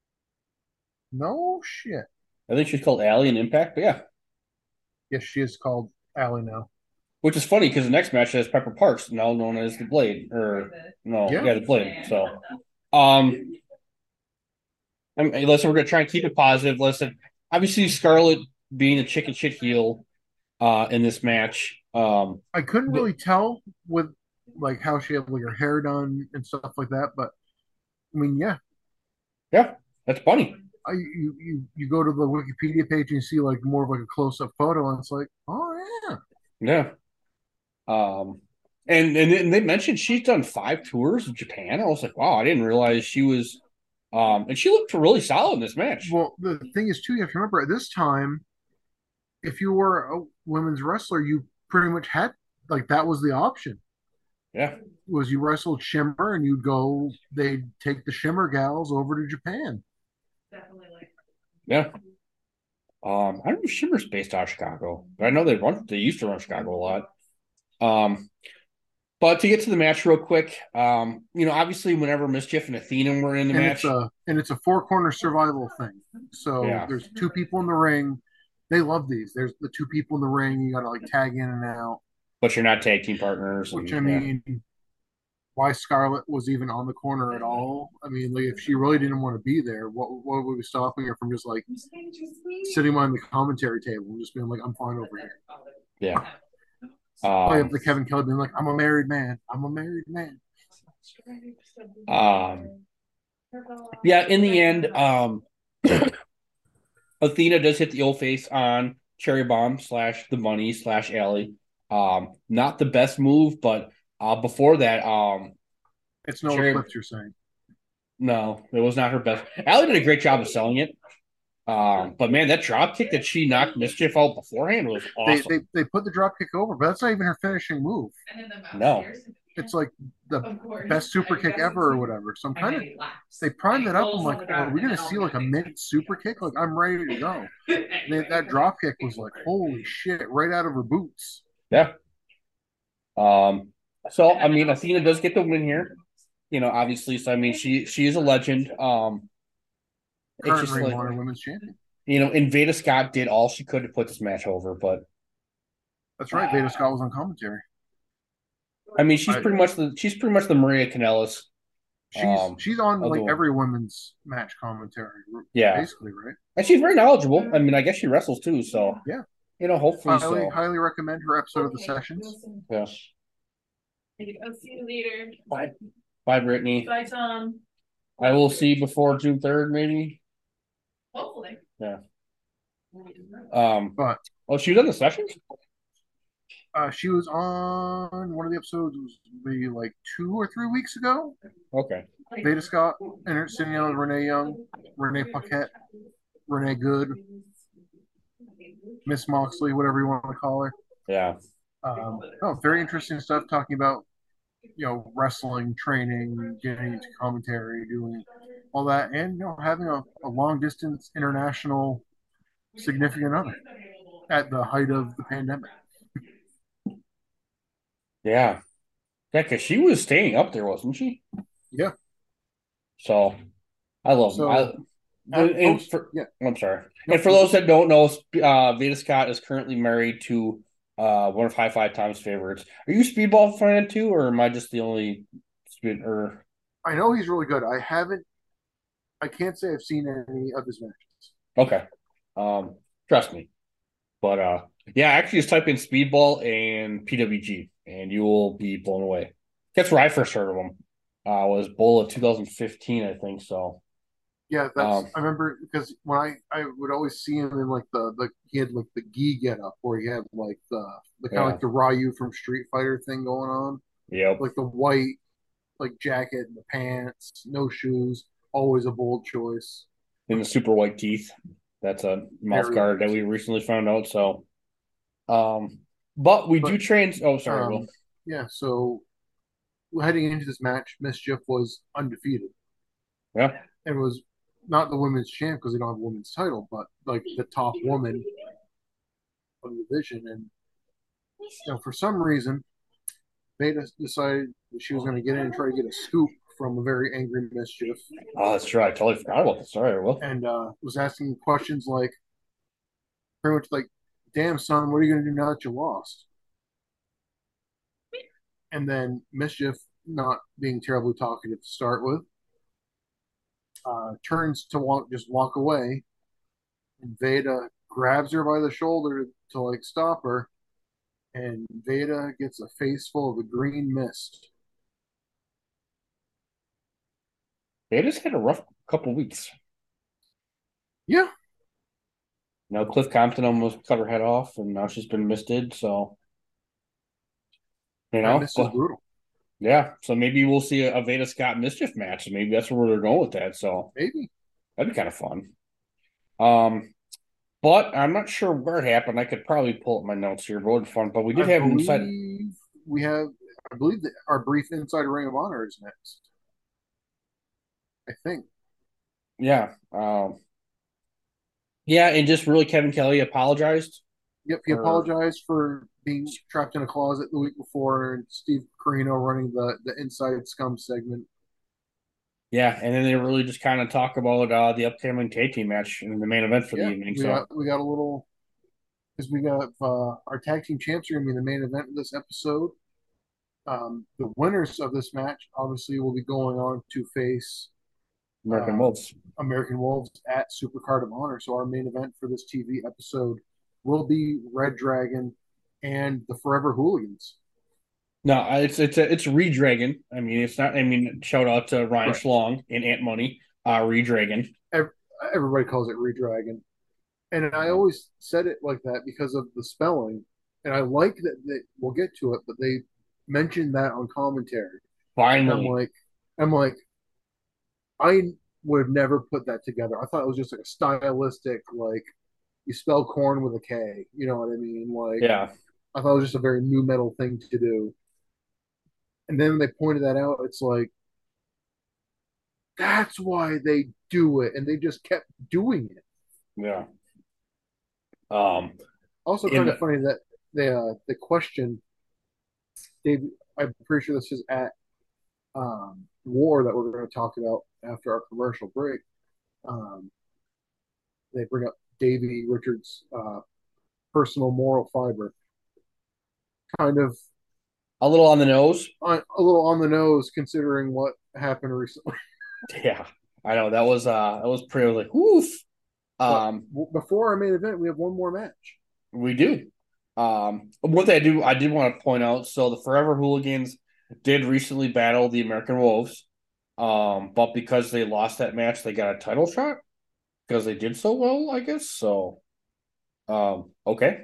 No shit. I think she's called Allie in Impact, but yeah. Yes, she is called Allie now. Which is funny because the next match has Pepper Parks, now known as the Blade, or no, yeah, yeah the Blade. So, um, I mean, listen, we're gonna try and keep it positive. Listen, obviously Scarlett being a chicken shit heel, uh, in this match. Um, I couldn't really but, tell with like how she had like her hair done and stuff like that, but I mean, yeah, yeah, that's funny. I, you, you you go to the Wikipedia page and you see like more of like a close up photo, and it's like, oh yeah, yeah. Um, and and and they mentioned she's done five tours of Japan. I was like, wow, I didn't realize she was. Um, and she looked really solid in this match. Well, the thing is too, you have to remember at this time, if you were a women's wrestler, you pretty much had like that was the option. Yeah, was you wrestled Shimmer and you'd go, they'd take the Shimmer gals over to Japan. Definitely like. Yeah. Um, I don't know if Shimmer's based out of Chicago, but I know they run. They used to run Chicago a lot. Um, but to get to the match real quick, um, you know, obviously whenever Mischief and Athena were in the and match, it's a, and it's a four corner survival thing. So yeah. There's two people in the ring. They love these. There's the two people in the ring. You got to like tag in and out. But you're not tag team partners. Which and, I mean, yeah. Why Scarlett was even on the corner at all? I mean, like if she really didn't want to be there, what what would be stopping her from just like sitting behind the commentary table and just being like, "I'm fine over here." Yeah. I have the Kevin Kelly being like, "I'm a married man. I'm a married man." Um. Yeah. In the end, um, Athena does hit the old face on Cherry Bomb slash the Money slash Allie. Um, not the best move, but uh, before that, um, it's no Cherry... eclipse. You're saying? No, it was not her best. Allie did a great job of selling it. Um, but man, that drop kick that she knocked Mischief out beforehand was They, awesome. they they put the drop kick over, but that's not even her finishing move. No. It's like the best super kick ever or whatever. So I'm kind of they primed it up. I'm like, oh, are we gonna see like a mid super kick? Like I'm ready to go. They, that drop kick was like, holy shit, right out of her boots. Yeah. Um. So I mean, Athena does get the win here. You know, obviously. So I mean, she she is a legend. Um. It's Current just Ring of like Honor Women's Champion. you know, and Veda Scott did all she could to put this match over, but That's right. Veda Scott was on commentary. I mean, she's I- pretty much the she's pretty much the Maria Kanellis. She's Um, she's on like although- every women's match commentary. Yeah. Basically, right? And she's very knowledgeable. I mean, I guess she wrestles too, so Yeah. you know, hopefully Highly so. highly recommend her episode of the Sessions. Yeah. I'll see you later. Bye. Bye, Brittany. Bye, Tom. I will see you before June third, maybe. Hopefully. Um, But oh, she was on the sessions? uh, she was on one of the episodes. It was maybe like two or three weeks ago. Okay. Veda Scott entered sitting down with Renee Young, Renee Paquette, Renee Good, Miss Moxley, whatever you want to call her. Yeah. Um, oh, very interesting stuff talking about, you know, wrestling, training, getting into commentary, doing all that, and, you know, having a, a long distance international significant other at the height of the pandemic. Yeah. Yeah, because she was staying up there, wasn't she? Yeah. So I love So, them. I, At and post- for, yeah. I'm sorry. No, and for those that don't know, uh, Veda Scott is currently married to uh, one of High Five Time's favorites. Are you a Speedball fan too, or am I just the only speed? Or I know he's really good. I haven't, I can't say I've seen any of his matches. okay, um, trust me. But uh, yeah, actually, just type in Speedball and P W G, and you will be blown away. That's where I first heard of him. Uh, was Bull of two thousand fifteen, I think. So Yeah, that's Um, I remember because when I I would always see him in like the the he had like the gi get up where he had like the the kind of Yeah. like the Ryu from Street Fighter thing going on, yep. like the white like jacket and the pants, no shoes, always a bold choice. In the super white teeth. That's a mouth Very guard that we recently found out. So, um, but we do But, train. Oh, sorry, Um, Will. yeah, so heading into this match, Mischief was undefeated Yeah, and was not the women's champ because they don't have a women's title, but like the top woman of the division. And you know, for some reason, Veda decided that she was going to get in and try to get a scoop from a very angry Mischief, oh, that's true. I totally forgot about this. Sorry, Will. and uh, was asking questions like, pretty much like, "Damn son, what are you going to do now that you lost?" And then Mischief, not being terribly talkative to start with, uh, turns to walk, just walk away, and Veda grabs her by the shoulder to like stop her, and Veda gets a face full of the green mist. They just had a rough couple weeks. Yeah, You know, Cliff Compton almost cut her head off, and now she's been misted. So, you know, that mist is but- brutal. yeah. So maybe we'll see a, a Veda Scott Mischief match. Maybe that's where they're going with that. So Maybe. that'd be kind of fun. Um, but I'm not sure where it happened. I could probably pull up my notes here. But it would be fun. But we did I have an believe inside. we have. I believe that our brief inside Ring of Honor is next. I think. Yeah. Um, yeah, and just really Kevin Kelly apologized. Yep, he Or- apologized for being trapped in a closet the week before, and Steve Carino running the the Inside Scum segment. Yeah, and then they really just kind of talk about uh, the upcoming tag team match in the main event for Yeah, the evening. we So got we got a little because we got uh, our tag team champs are going to be in the main event of this episode. Um, the winners of this match obviously will be going on to face American uh, Wolves. American Wolves at Supercard of Honor. So our main event for this T V episode will be Red Dragon and the Forever Hooligans. No, it's it's a, it's Redragon. I mean, it's not. I mean, shout out to Ryan Right. Schlong and Ant Money. Uh, Redragon. Everybody calls it Redragon, and I always said it like that because of the spelling. And I like that they, we'll get to it, but they mentioned that on commentary. And I'm Finally, like, I'm like, I would have never put that together. I thought it was just like a stylistic, like you spell corn with a K. You know what I mean? Like Yeah. I thought it was just a very new metal thing to do. And then when they pointed that out, it's like that's why they do it, and they just kept doing it. Yeah. Um, Also, kind and of funny that they uh, the question, Dave. I'm pretty sure this is at um, War that we're going to talk about after our commercial break. Um, they bring up Davey Richards' uh, personal moral fiber, kind of a little on the nose. on, a little on the nose considering what happened recently. Yeah, I know that was uh that was pretty. I was like, woof. Um, But before our main event, we have one more match. we do. Um, one thing I do I did want to point out. So the Forever Hooligans did recently battle the American Wolves. Um, but because they lost that match, they got a title shot because they did so well, I guess. So, um, okay.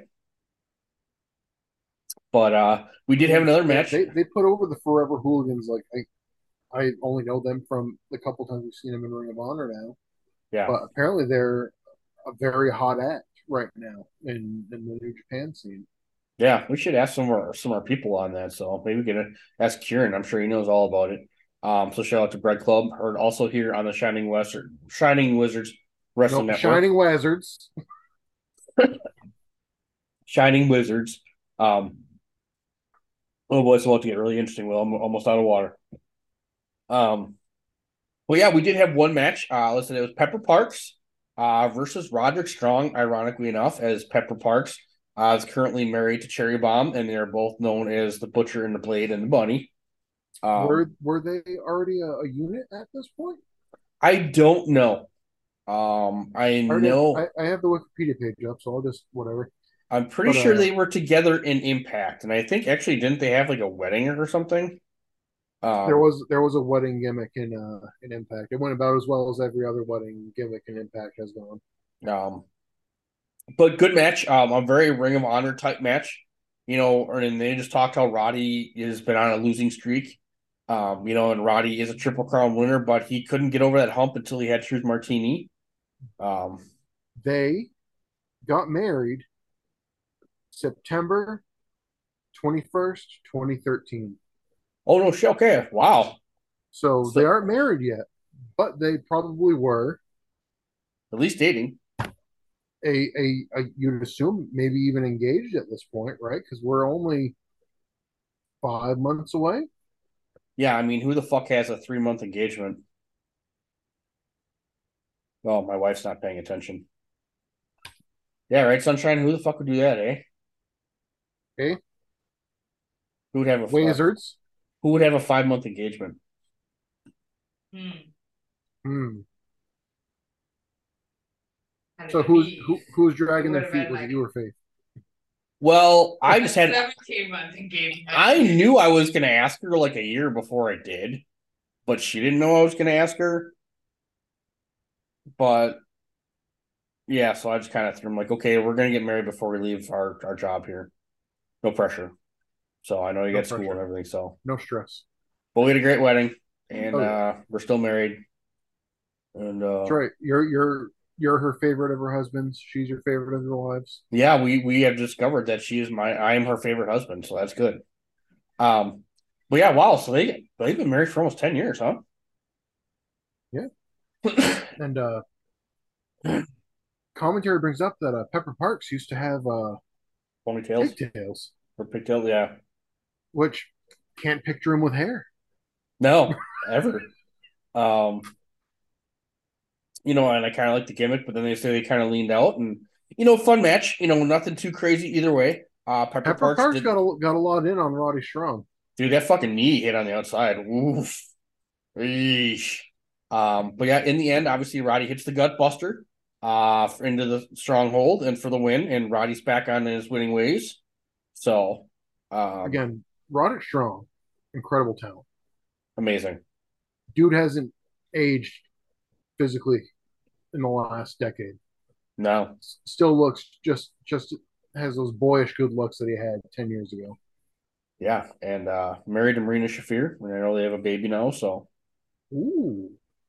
But uh, we did have another match. They they put over the Forever Hooligans. Like I, I only know them from the couple times we've seen them in Ring of Honor now. Yeah. But apparently they're a very hot act right now in, in the New Japan scene. Yeah, we should ask some of our some of our people on that. So maybe we can ask Kieran. I'm sure he knows all about it. Um, so shout out to Bread Club. Heard also here on the Shining Wizard, Shining Wizards Wrestling Nope, Network. Shining Wizards. Shining Wizards. Um, oh boy, it's about to get really interesting. Well, I'm almost out of water. Um, well, yeah, we did have one match. Uh, listen, it was Pepper Parks uh, versus Roderick Strong. Ironically enough, as Pepper Parks uh, is currently married to Cherry Bomb, and they are both known as the Butcher and the Blade and the Bunny. Um, were were they already a, a unit at this point? I don't know. Um, I I, know. I, I have the Wikipedia page up, so I'll just whatever. I'm pretty but, sure uh, they were together in Impact, and I think actually didn't they have like a wedding or something? Um, There was there was a wedding gimmick in uh in Impact. It went about as well as every other wedding gimmick in Impact has gone. um, but good match. Um, a very Ring of Honor type match. You know, and they just talked how Roddy has been on a losing streak. Um, you know, and Roddy is a Triple Crown winner, but he couldn't get over that hump until he had Truth Martini. Um, They got married September twenty-first, twenty thirteen. oh no, shit. Okay, wow. So, So- they aren't married yet, but they probably were. At least dating. A, a, a you'd assume maybe even engaged at this point, right? Because we're only five months away. Yeah, I mean, who the fuck has a three month engagement? Oh, my wife's not paying attention. Yeah, right, Sunshine. Who the fuck would do that, eh? Okay, Who would have a Wizards. Who would have a five month engagement? Hmm. Hmm. Had So it who's be- who who's dragging it their would've feet? been Was like- it you or Faith? Well, I just had. seventeen month engagement. I knew I was going to ask her like a year before I did, but she didn't know I was going to ask her. But yeah, so I just kind of threw. I'm like, okay, we're going to get married before we leave our our job here. No pressure. So I know you No got school pressure. and everything. So, No stress. but we had a great wedding, and Oh, yeah. uh, we're still married. And uh, That's right. You're you're you're her favorite of her husbands. She's your favorite of your wives. yeah, we we have discovered that she is my I am her favorite husband, so that's good. Um, but yeah, wow. So they they've been married for almost ten years, huh? Yeah. And uh commentary brings up that uh, Pepper Parks used to have uh Ponytails pigtails, or pigtails, yeah. which can't picture him with hair. No, ever. Um, you know, and I kind of like the gimmick, but then they say they kind of leaned out, and you know, fun match. You know, nothing too crazy either way. Uh, Pepper, Pepper Parks, Parks did, got a got a lot in on Roddy Strong. dude, that fucking knee hit on the outside. Oof. Eesh. Um, but yeah, in the end, obviously Roddy hits the gut buster uh into the stronghold and for the win, and Roddy's back on his winning ways. So um Again, Roddy Strong, incredible talent. amazing. Dude hasn't aged physically in the last decade. No. Still looks just just has those boyish good looks that he had ten years ago. Yeah. And uh married to Marina Shafir, and I know they have a baby now, so Ooh,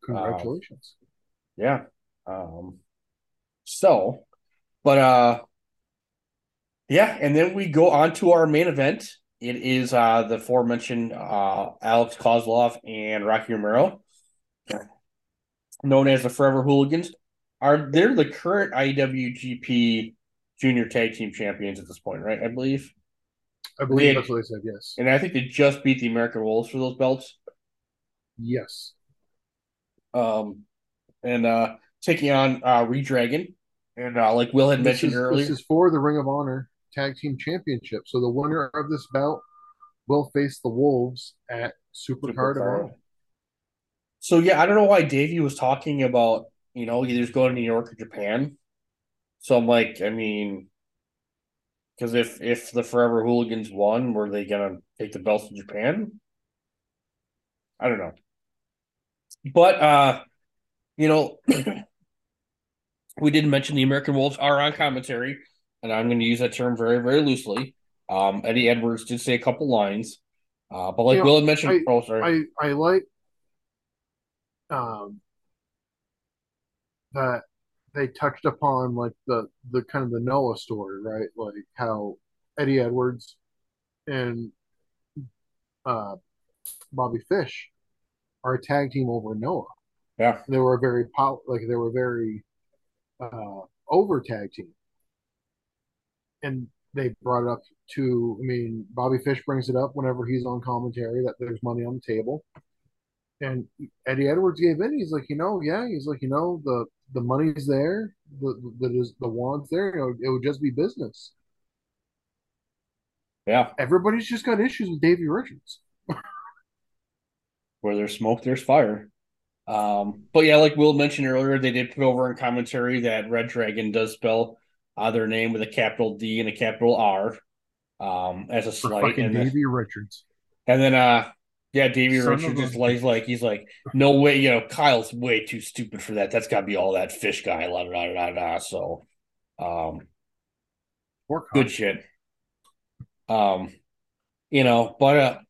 Congratulations. Uh, yeah. Um, so, but uh, yeah, and then we go on to our main event. It is uh the aforementioned uh Alex Kozlov and Rocky Romero, known as the Forever Hooligans. Are they're the current I W G P Junior Tag Team Champions at this point, right? I believe. I believe They- that's what they said, yes. And I think they just beat the American Wolves for those belts. Yes. Um, and uh, taking on uh, Redragon, and uh, like Will had This mentioned is, earlier, this is for the Ring of Honor Tag Team Championship. So the winner of this bout will face the Wolves at Supercard of Supercard. Honor. So yeah, I don't know why Davey was talking about, you know, either just going to New York or Japan. So I'm like, I mean, because if if the Forever Hooligans won, were they gonna take the belts to Japan? I don't know. But uh, you know, we did mention the American Wolves are on commentary, and I'm going to use that term very, very loosely. Um, Eddie Edwards did say a couple lines, uh, but like You know, Will had mentioned, I, oh sorry, I I like um that they touched upon like the the kind of the Noah story, right? Like how Eddie Edwards and uh Bobby Fish are a tag team over Noah. yeah, They were a very pow- like they were very uh over tag team. And they brought it up to I mean, Bobby Fish brings it up whenever he's on commentary that there's money on the table. And Eddie Edwards gave in. He's like, you know, yeah. He's like, you know, the the money's there, the the the, the want's there. You know, it would just be business. yeah. Everybody's just got issues with Davey Richards. Where there's smoke, there's fire. Um, but yeah, like Will mentioned earlier, they did put over in commentary that Red Dragon does spell uh, their name with a capital D and a capital R, um, as a For slight, fucking and then, Davey Richards. and then uh, yeah, Davey Son Richards of a- just like, like he's like, no way, you know, Kyle's way too stupid for that. That's got to be all that fish guy, la da da da da. So, um, Poor good Kyle. shit. Um, you know, but uh,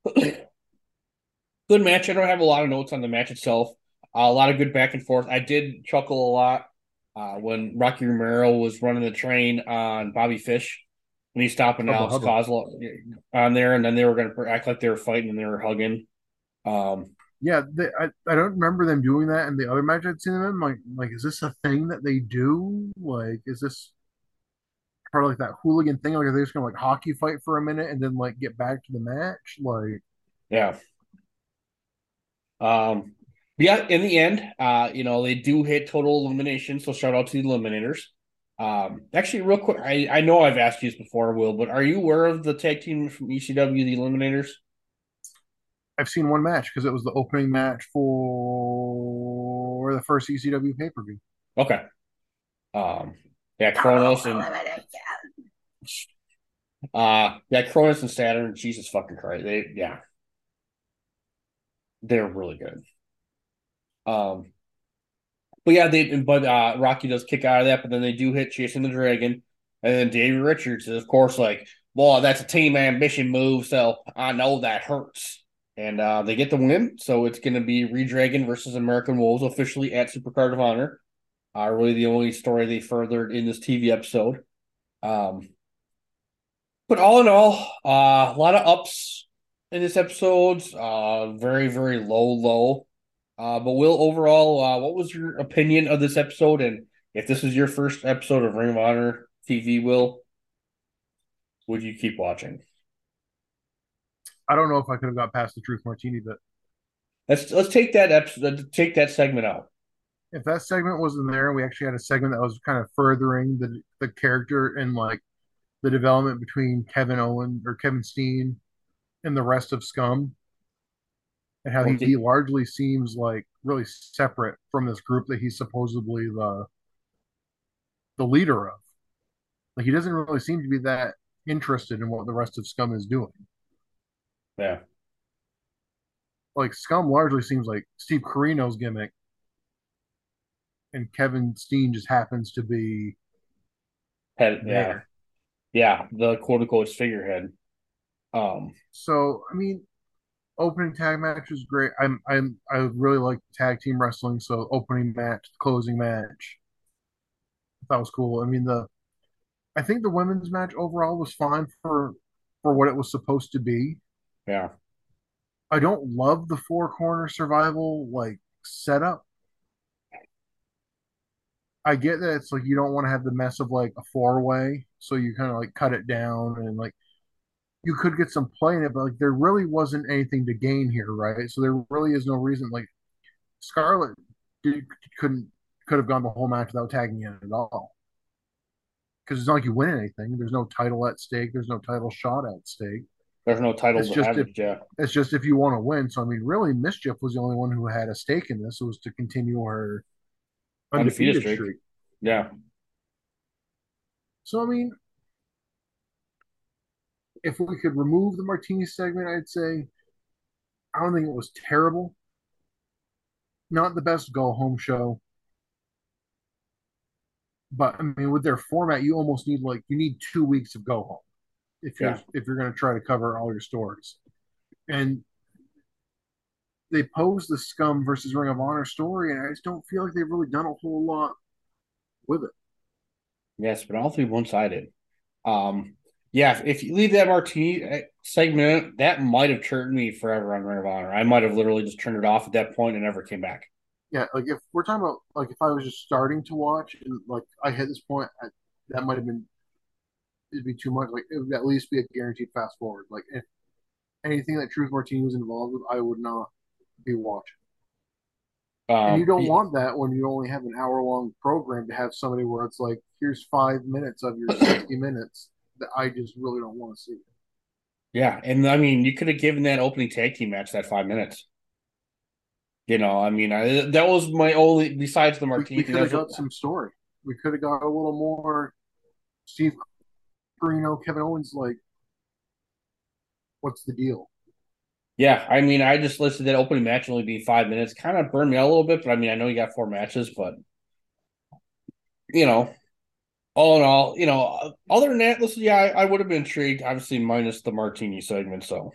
good match. I don't have a lot of notes on the match itself. Uh, a lot of good back and forth. I did chuckle a lot uh, when Rocky Romero was running the train on Bobby Fish when he's stopping Hubba Alex hubba. Kozlov on there, and then they were going to act like they were fighting and they were hugging. Um, Yeah, they, I I don't remember them doing that in the other match I'd seen them in. Like, like is this a thing that they do? Like, is this part of like that hooligan thing? Like, are they just gonna like hockey fight for a minute and then like get back to the match? Like, yeah. Um, yeah, in the end, uh, you know, they do hit total elimination, so shout out to the eliminators. Um, actually, real quick, I, I know I've asked you this before, Will, but are you aware of the tag team from E C W, the Eliminators? I've seen one match because it was the opening match for the first E C W pay per view. Okay. Um, yeah, Kronos and uh, yeah, Kronos and Saturn. Jesus fucking Christ, they yeah, they're really good. Um, but yeah, they but uh, Rocky does kick out of that, but then they do hit Chasing the Dragon, and then Davey Richards is of course like, well, that's a team ambition move, so I know that hurts. And uh, they get the win, so it's going to be Redragon versus American Wolves officially at Supercard of Honor. Uh, really, the only story they furthered in this T V episode. Um, but all in all, uh, a lot of ups in this episode. Uh, very, very low, low. Uh, but Will, overall, uh, what was your opinion of this episode? And if this was your first episode of Ring of Honor T V, Will, would you keep watching? I don't know if I could have got past the Truth Martini, but Let's let's take that episode, take that segment out. if that segment wasn't there, and we actually had a segment that was kind of furthering the the character and like the development between Kevin Owen or Kevin Steen and the rest of Scum, and how he, he largely seems like really separate from this group that he's supposedly the the leader of. Like he doesn't really seem to be that interested in what the rest of Scum is doing. Yeah. Like Scum largely seems like Steve Corino's gimmick, and Kevin Steen just happens to be Head, yeah. there. Yeah, the quote unquote figurehead. Um, So I mean, Opening tag match was great. I'm I'm I really like tag team wrestling, so opening match, closing match, that was cool. I mean the I think the women's match overall was fine for for what it was supposed to be. Yeah. I don't love the four corner survival like setup. I get that it's like you don't want to have the mess of like a four way, so you kind of like cut it down and like you could get some play in it, but like there really wasn't anything to gain here, right? So there really is no reason. Like Scarlett did, couldn't could have gone the whole match without tagging in at all, because it's not like you win anything. There's no title at stake. There's no title shot at stake. There's no title It's to just have if it, yeah. it's just if you want to win. So I mean, really, Mischief was the only one who had a stake in this. It was to continue her undefeated, Undefeated streak. streak. Yeah. So I mean, if we could remove the Martini segment, I'd say I don't think it was terrible. Not the best go home show. But I mean, with their format, you almost need like you need two weeks of go home if you're Yeah. if you're going to try to cover all your stories. And they posed the Scum versus Ring of Honor story, and I just don't feel like they've really done a whole lot with it. Yes, but all three one sided. Um, yeah, if you leave that Martini segment, that might have turned me forever on Ring of Honor. I might have literally just turned it off at that point and never came back. Yeah, like if we're talking about like if I was just starting to watch and like I hit this point, I, that might have been it'd be too much. Like it would at least be a guaranteed fast forward. Like if anything that Truth Martini was involved with, I would not be watching. Um, And you don't yeah, want that when you only have an hour long program to have somebody where it's like, here's five minutes of your sixty minutes that I just really don't want to see. yeah, and I mean, you could have given that opening tag team match that five minutes. You know, I mean, I, that was my only. Besides the We, Martini, we thing, could have that was- got some story. We could have got a little more Steve Corino, Kevin Owens, like, what's the deal? Yeah, I mean, I just listed that opening match only being five minutes. Kind of burned me out a little bit, but I mean, I know you got four matches, but you know, all in all, you know, other than that, listen, yeah, I, I would have been intrigued, obviously, minus the Martini segment. So,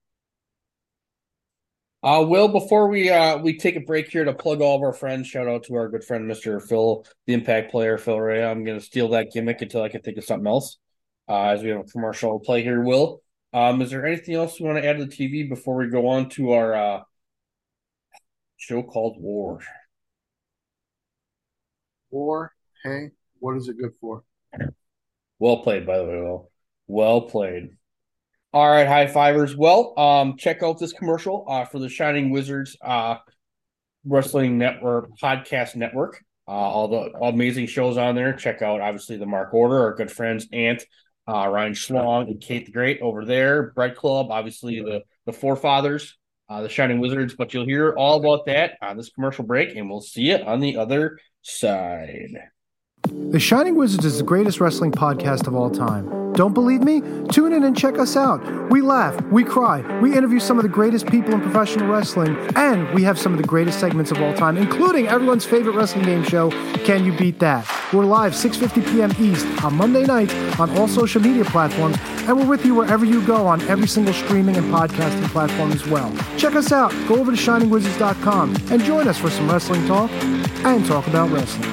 uh, Will, before we uh we take a break here to plug all of our friends, shout out to our good friend Mister Phil, the Impact player, Phil Ray. I'm going to steal that gimmick until I can think of something else. Uh, as we have a commercial play here, Will. Um, is there anything else you want to add to the T V before we go on to our uh, show called War? Or, hey, what is it good for? Well played, by the way, Will. Well played. All right, high fivers. Well, um, check out this commercial uh, for the Shining Wizards uh, Wrestling Network podcast network. Uh, all the amazing shows on there. Check out obviously the Mark Order, our good friends Ant, uh, Ryan Schlong, and Kate the Great over there. Bread Club, obviously the the forefathers, uh, the Shining Wizards. But you'll hear all about that on this commercial break, and we'll see it on the other side. The Shining Wizards is the greatest wrestling podcast of all time. Don't believe me? Tune in and check us out. We laugh, we cry, we interview some of the greatest people in professional wrestling, and we have some of the greatest segments of all time, including everyone's favorite wrestling game show, Can You Beat That? We're live six fifty p.m. East on Monday nights on all social media platforms, and we're with you wherever you go on every single streaming and podcasting platform as well. Check us out. Go over to shining wizards dot com and join us for some wrestling talk and talk about wrestling.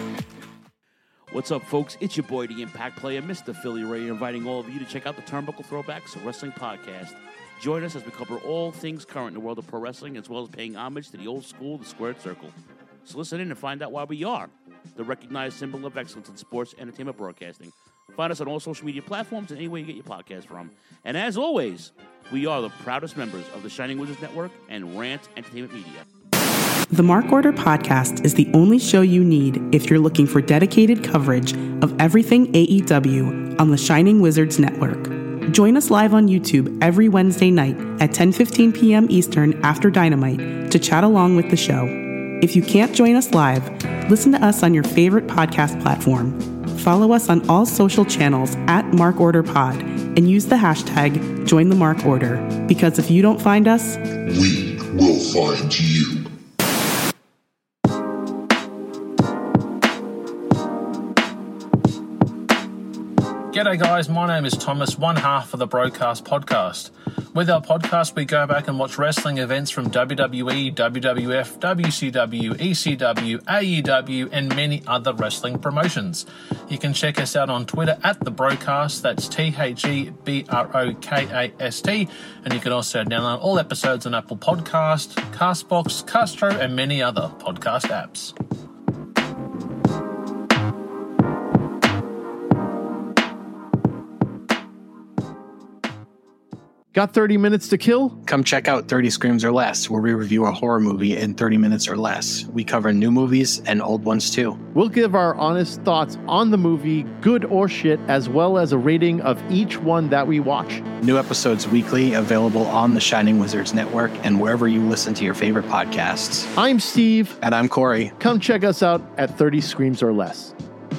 What's up, folks? It's your boy, the Impact Player, Mister Philly Ray, inviting all of you to check out the Turnbuckle Throwbacks, a wrestling podcast. Join us as we cover all things current in the world of pro wrestling, as well as paying homage to the old school, the Squared Circle. So listen in and find out why we are the recognized symbol of excellence in sports entertainment broadcasting. Find us on all social media platforms and anywhere you get your podcast from. And as always, we are the proudest members of the Shining Wizards Network and Rant Entertainment Media. The Mark Order podcast is the only show you need if you're looking for dedicated coverage of everything A E W on the Shining Wizards Network. Join us live on YouTube every Wednesday night at ten fifteen p.m. Eastern after Dynamite to chat along with the show. If you can't join us live, listen to us on your favorite podcast platform. Follow us on all social channels at Mark Order Pod and use the hashtag Join the Mark Order, because if you don't find us, we will find you. G'day guys, my name is Thomas, one half of the Broadcast Podcast. With our podcast, we go back and watch wrestling events from W W E, W W F, W C W, E C W, A E W, and many other wrestling promotions. You can check us out on Twitter at The Brocast, that's T H E B R O K A S T, and you can also download all episodes on Apple Podcast, Castbox, Castro, and many other podcast apps. Got thirty minutes to kill? Come check out thirty Screams or Less, where we review a horror movie in thirty minutes or less. We cover new movies and old ones too. We'll give our honest thoughts on the movie, good or shit, as well as a rating of each one that we watch. New episodes weekly, available on the Shining Wizards Network and wherever you listen to your favorite podcasts. I'm Steve. And I'm Corey. Come check us out at thirty Screams or Less.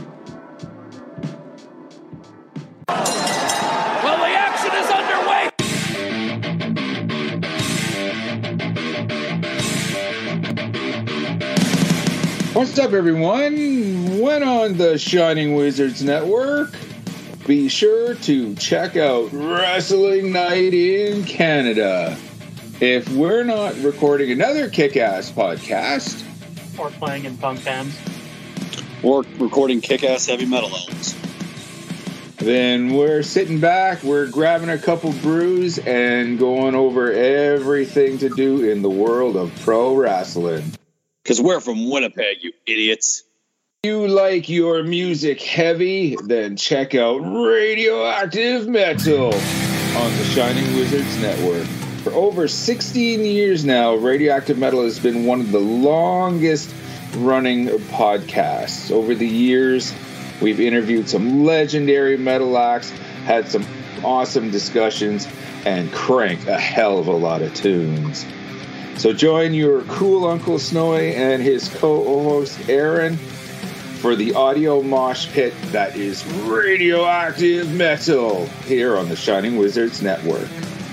What's up, everyone? When on the Shining Wizards Network, be sure to check out Wrestling Night in Canada. If we're not recording another kick-ass podcast, or playing in punk bands, or recording kick-ass heavy metal albums, then we're sitting back, we're grabbing a couple brews, and going over everything to do in the world of pro wrestling. Because we're from Winnipeg, you idiots. If you like your music heavy, then check out Radioactive Metal on the Shining Wizards Network. For over sixteen years now, Radioactive Metal has been one of the longest running podcasts. Over the years, we've interviewed some legendary metal acts, had some awesome discussions, and cranked a hell of a lot of tunes. So join your cool Uncle Snowy and his co-host Aaron for the audio mosh pit that is Radioactive Metal here on the Shining Wizards Network.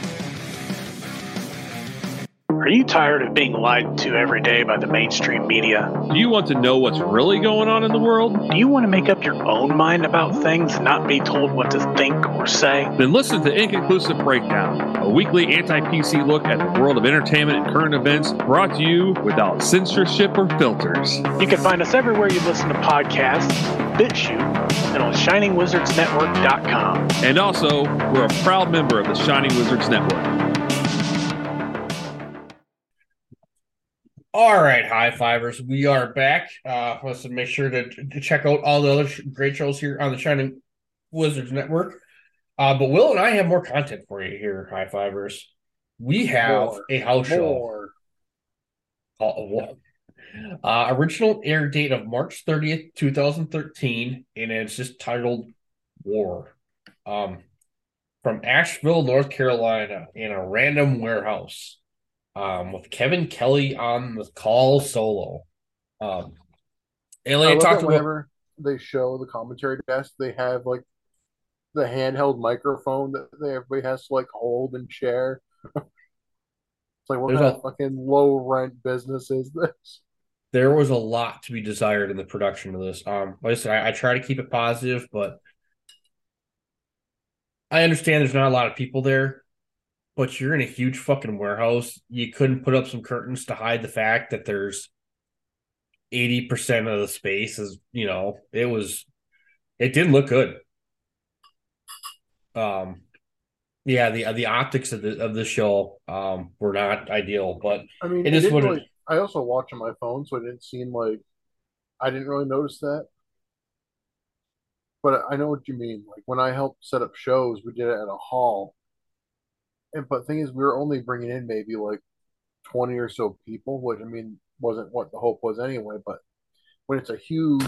Are you tired of being lied to every day by the mainstream media? Do you want to know what's really going on in the world? Do you want to make up your own mind about things and not be told what to think or say? Then listen to Inconclusive Breakdown, a weekly anti-P C look at the world of entertainment and current events, brought to you without censorship or filters. You can find us everywhere you listen to podcasts, BitChute, and on shining wizards network dot com. And also, we're a proud member of the Shining Wizards Network. All right, high fivers, we are back. Uh, let's make sure to, to check out all the other sh- great shows here on the Shining Wizards Network. Uh, but Will and I have more content for you here, high fivers. We have More. a house More. show. Called, uh, original air date of March thirtieth, twenty thirteen, and it's just titled War. Um, from Asheville, North Carolina, in a random warehouse. Um, with Kevin Kelly on the call solo. Um, Elliot talked about whenever they show the commentary desk, they have like the handheld microphone that they, everybody has to like hold and share. It's like, what There's kind a- of fucking low rent business is this? there was a lot to be desired in the production of this. Um, like I said, I, I try to keep it positive, but I understand there's not a lot of people there. But you're in a huge fucking warehouse. You couldn't put up some curtains to hide the fact that there's eighty percent of the space is, you know, it was, it didn't look good. Um, yeah, the the optics of the of the show um were not ideal, but I mean, it it is didn't what really, it, I also watch on my phone, so it didn't seem like I didn't really notice that. But I know what you mean. Like when I helped set up shows, we did it at a hall. And but the thing is, we were only bringing in maybe like twenty or so people, which I mean wasn't what the hope was anyway. But when it's a huge,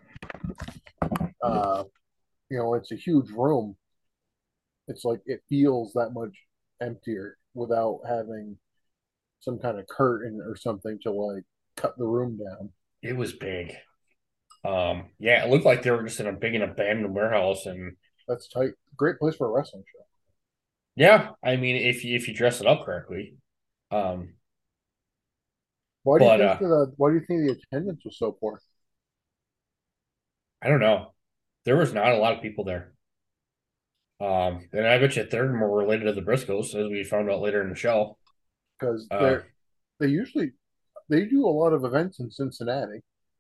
uh, you know, it's a huge room, it's like it feels that much emptier without having some kind of curtain or something to like cut the room down. it was big. Um, yeah, it looked like they were just in a big and abandoned warehouse, and That's tight. Great place for a wrestling show. yeah, I mean, if you if you dress it up correctly, um, Why do you but think uh, the why do you think the attendance was so poor? I don't know. There was not a lot of people there. Um, and I bet you they're more related to the Briscoes, as we found out later in the show. Because Uh, they're they usually they do a lot of events in Cincinnati.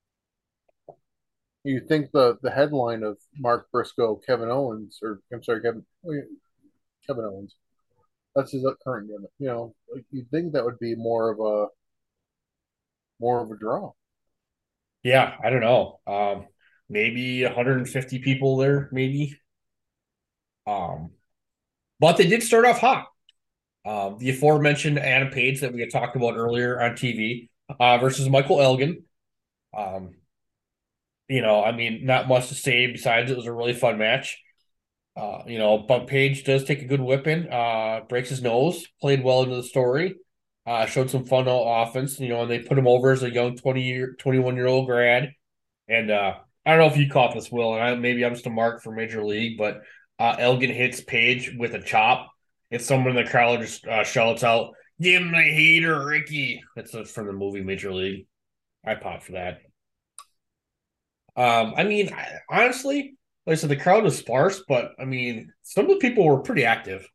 You think the the headline of Mark Briscoe, Kevin Owens, or I'm sorry, Kevin oh, yeah, Kevin Owens. That's his current gimmick. You know, like you'd think that would be more of a more of a draw. yeah, I don't know. Um, maybe one hundred fifty people there, maybe. Um, but they did start off hot. Um, the aforementioned Adam Page that we had talked about earlier on T V uh, versus Michael Elgin. Um, you know, I mean, not much to say besides it was a really fun match. Uh, you know, but Page does take a good whipping, uh, breaks his nose, played well into the story, uh, showed some fun offense, you know, and they put him over as a young twenty year, twenty-one year old grad. And uh, I don't know if you caught this, Will, and I, maybe I'm just a mark for Major League, but uh, Elgin hits Page with a chop. It's someone in the crowd just uh, shouts out, "Give him the heater, Ricky." That's uh, from the movie Major League. I popped for that. Um, I mean, I, honestly, like I said, the crowd was sparse, but I mean, some of the people were pretty active,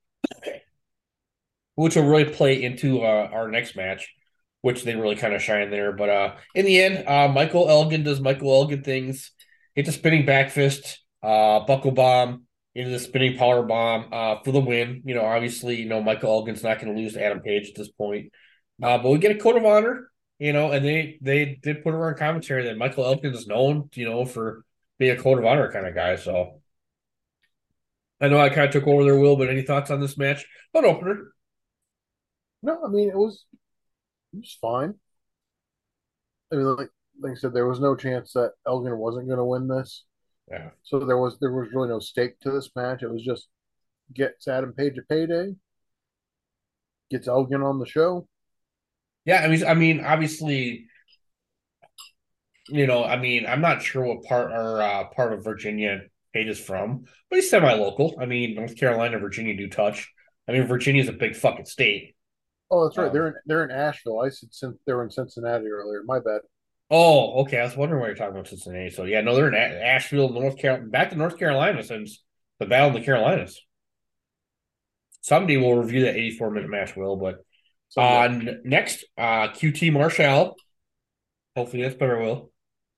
which will really play into uh, our next match, which they really kind of shine there. But uh, in the end, uh, Michael Elgin does Michael Elgin things. Hits a spinning back fist, uh, buckle bomb into the spinning power bomb uh, for the win. You know, obviously, you know Michael Elgin's not going to lose to Adam Page at this point, uh, but we get a code of honor. You know, and they they did put her on commentary that Michael Elgin is known, you know, for being a code of honor kind of guy. So I know I kind of took over their will, but any thoughts on this match? An opener. No, I mean it was it was fine. I mean, like like I said, there was no chance that Elgin wasn't going to win this. Yeah. So there was there was really no stake to this match. It was just gets Adam Page a payday, gets Elgin on the show. Yeah, I mean, I mean, obviously, you know, I mean, I'm not sure what part or uh, part of Virginia Page is from, but he's semi-local. I mean, North Carolina, Virginia do touch. I mean, Virginia's a big fucking state. Oh, that's right. Um, they're in they're in Asheville. I said Cin- they were in Cincinnati earlier. My bad. Oh, okay. I was wondering why you're talking about Cincinnati. So yeah, no, they're in A- Asheville, North Carolina, back to North Carolina since the Battle of the Carolinas. Someday we'll review that eighty-four minute match, Will. But uh, n- next, uh, Q T Marshall. Hopefully that's better, Will.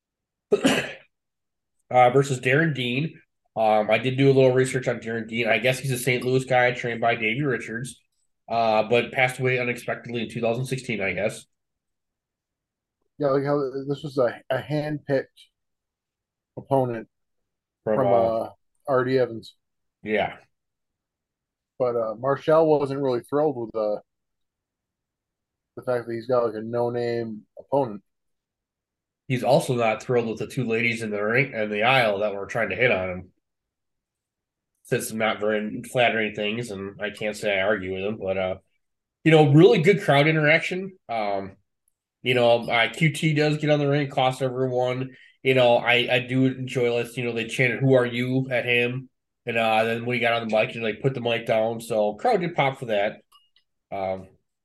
uh, versus Darren Dean. Um, I did do a little research on Darren Dean. I guess he's a Saint Louis guy trained by Davey Richards, uh, but passed away unexpectedly in two thousand sixteen, I guess. Yeah, like how this was a, a hand picked opponent From, from, uh, uh, R D Evans. Yeah. But uh, Marshall wasn't really thrilled with uh, the fact that he's got like a no name opponent. He's also not thrilled with the two ladies in the ring and the aisle that were trying to hit on him. Said some not very flattering things, and I can't say I argue with him, but uh, you know, really good crowd interaction. Um, you know, uh, Q T does get on the ring, cost everyone. You know, I I do enjoy this. You know, they chanted "Who are you?" at him, and uh, then when he got on the mic, he like put the mic down. So crowd did pop for that. Um,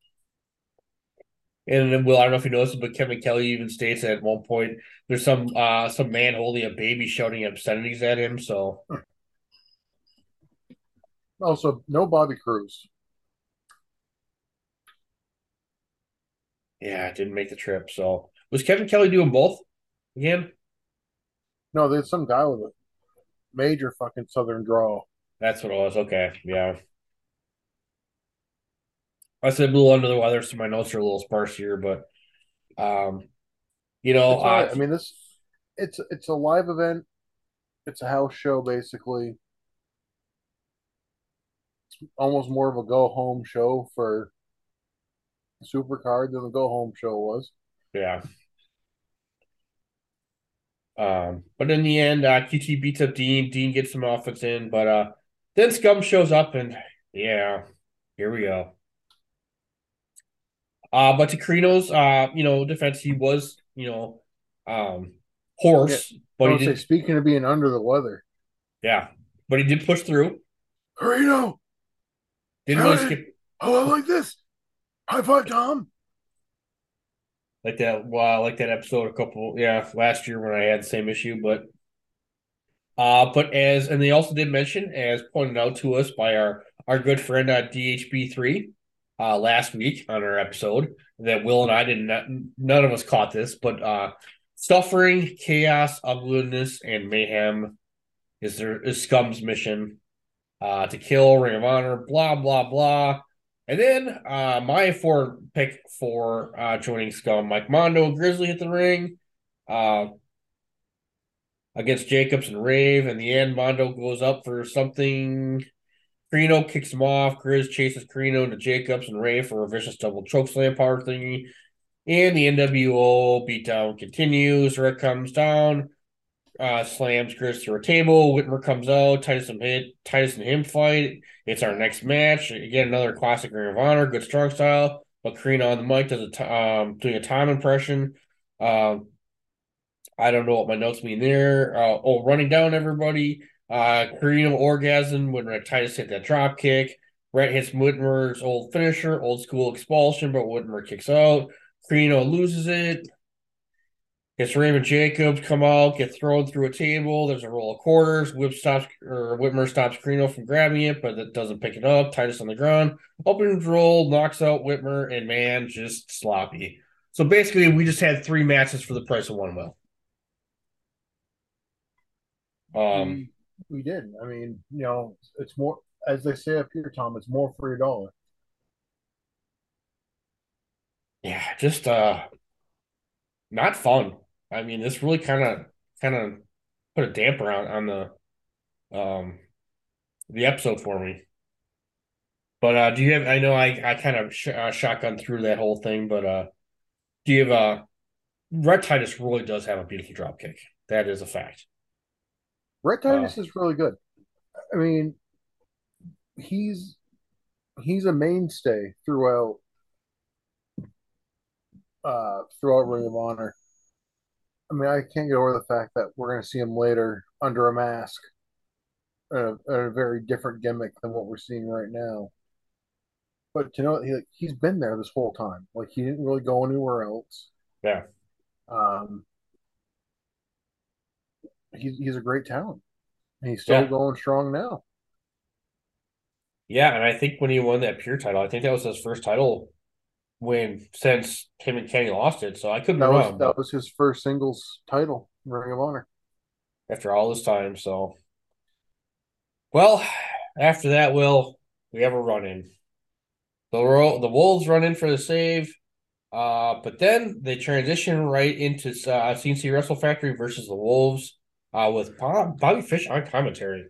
and then, Will, I don't know if you noticed, but Kevin Kelly even states that at one point there's some uh some man holding a baby shouting obscenities at him. So Also, no Bobby Cruz. yeah, it didn't make the trip. So was Kevin Kelly doing both again? No, there's some guy with a major fucking southern drawl. That's what it was. Okay, yeah. I said a little under the weather, so my notes are a little sparse here, but um, you know, It's all right. uh, I mean, this it's it's a live event. It's a house show, basically. It's almost more of a go home show for Supercard than the go home show was. yeah. Um, but in the end, uh, Q T beats up Dean. Dean gets some offense in, but uh, then Scum shows up, and yeah, here we go. Uh, but to Carino's, uh, you know, defense, he was, you know, um, hoarse, Yeah, I but he would say, did, speaking of being under the weather, yeah, but he did push through. Carino, Didn't really skip oh, I like this. High five, Tom. like that. Wow, like that episode a couple, yeah, last year when I had the same issue, but Uh, but as and they also did mention, as pointed out to us by our our good friend uh, D H B three uh, last week on our episode, that Will and I did not, none of us caught this, but uh, suffering, chaos, ugliness, and mayhem is their is Scum's mission uh, to kill Ring of Honor. Blah blah blah. And then uh, my four pick for uh, joining Scum, Mike Mondo, Grizzly hit the ring. Uh, against Jacobs and Rave. In the end, Mondo goes up for something. Carino kicks him off. Grizz chases Carino to Jacobs and Rave for a vicious double chokeslam power thingy. And the N W O beatdown continues. Rick comes down, uh, slams Grizz through a table. Whitmer comes out. Titus and hit. Titus and him fight. It's our next match. Again, another classic Ring of Honor. Good strong style. But Carino on the mic does a t- um, doing a time impression. Um, I don't know what my notes mean there. Uh, oh, running down everybody. Uh, Carino orgasm when Titus hit that drop kick. Rhett hits Whitmer's old finisher, old school expulsion, but Whitmer kicks out. Carino loses it. Gets Raven Jacobs come out, get thrown through a table. There's a roll of quarters. Whip stops or Whitmer stops Carino from grabbing it, but it doesn't pick it up. Titus on the ground. Opens roll, knocks out Whitmer, and man, just sloppy. So basically, we just had three matches for the price of one, Will. Um, we, we did. I mean, you know, it's more, as they say up here, Tom, it's more for your dollar. Yeah, just uh, not fun. I mean, this really kind of kind of put a damper on on the um the episode for me. But uh, do you have? I know I I kind of sh- uh, shotgun through that whole thing, but uh, do you have uh, Red Titus really does have a beautiful drop kick. That is a fact. Red Titus uh, is really good. I mean, he's he's a mainstay throughout uh, throughout Ring of Honor. I mean, I can't get over the fact that we're going to see him later under a mask, a, a very different gimmick than what we're seeing right now. But to know he, like, he's been there this whole time, like he didn't really go anywhere else. Yeah. Um. He's he's a great talent. He's still yeah. going strong now. Yeah, and I think when he won that pure title, I think that was his first title win since him and Kenny lost it. So I could be that wrong. Was, that was his first singles title in Ring of Honor. After all this time, so. Well, after that, Will, we have a run-in. The, the Wolves run in for the save, uh, but then they transition right into uh, C N C Wrestle Factory versus the Wolves. Uh, with Bobby Fish on commentary.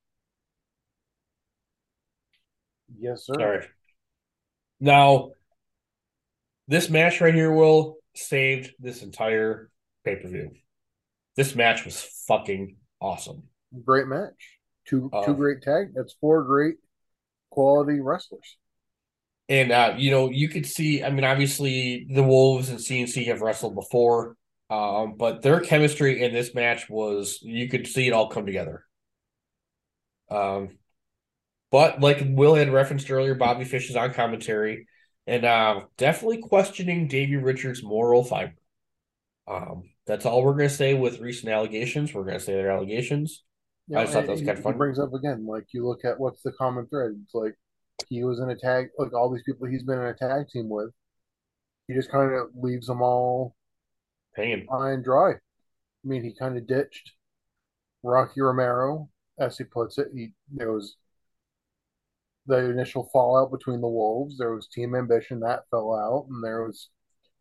Yes, sir. Sorry. Now, this match right here, Will, saved this entire pay-per-view. This match was fucking awesome. Great match. Two uh, two great tag. That's four great quality wrestlers. And, uh, you know, you could see, I mean, obviously the Wolves and C N C have wrestled before. Um, but their chemistry in this match was, you could see it all come together. Um, but like Will had referenced earlier, Bobby Fish is on commentary and uh, definitely questioning Davey Richards' moral fiber. Um, that's all we're going to say with recent allegations. We're going to say their allegations. You know, I just thought that was kind of fun. It brings up again, like you look at what's the common thread. It's like he was in a tag, like all these people he's been in a tag team with. He just kind of leaves them all hanging high and dry. I mean, he kind of ditched Rocky Romero, as he puts it. He there was the initial fallout between the Wolves. There was Team Ambition that fell out, and there was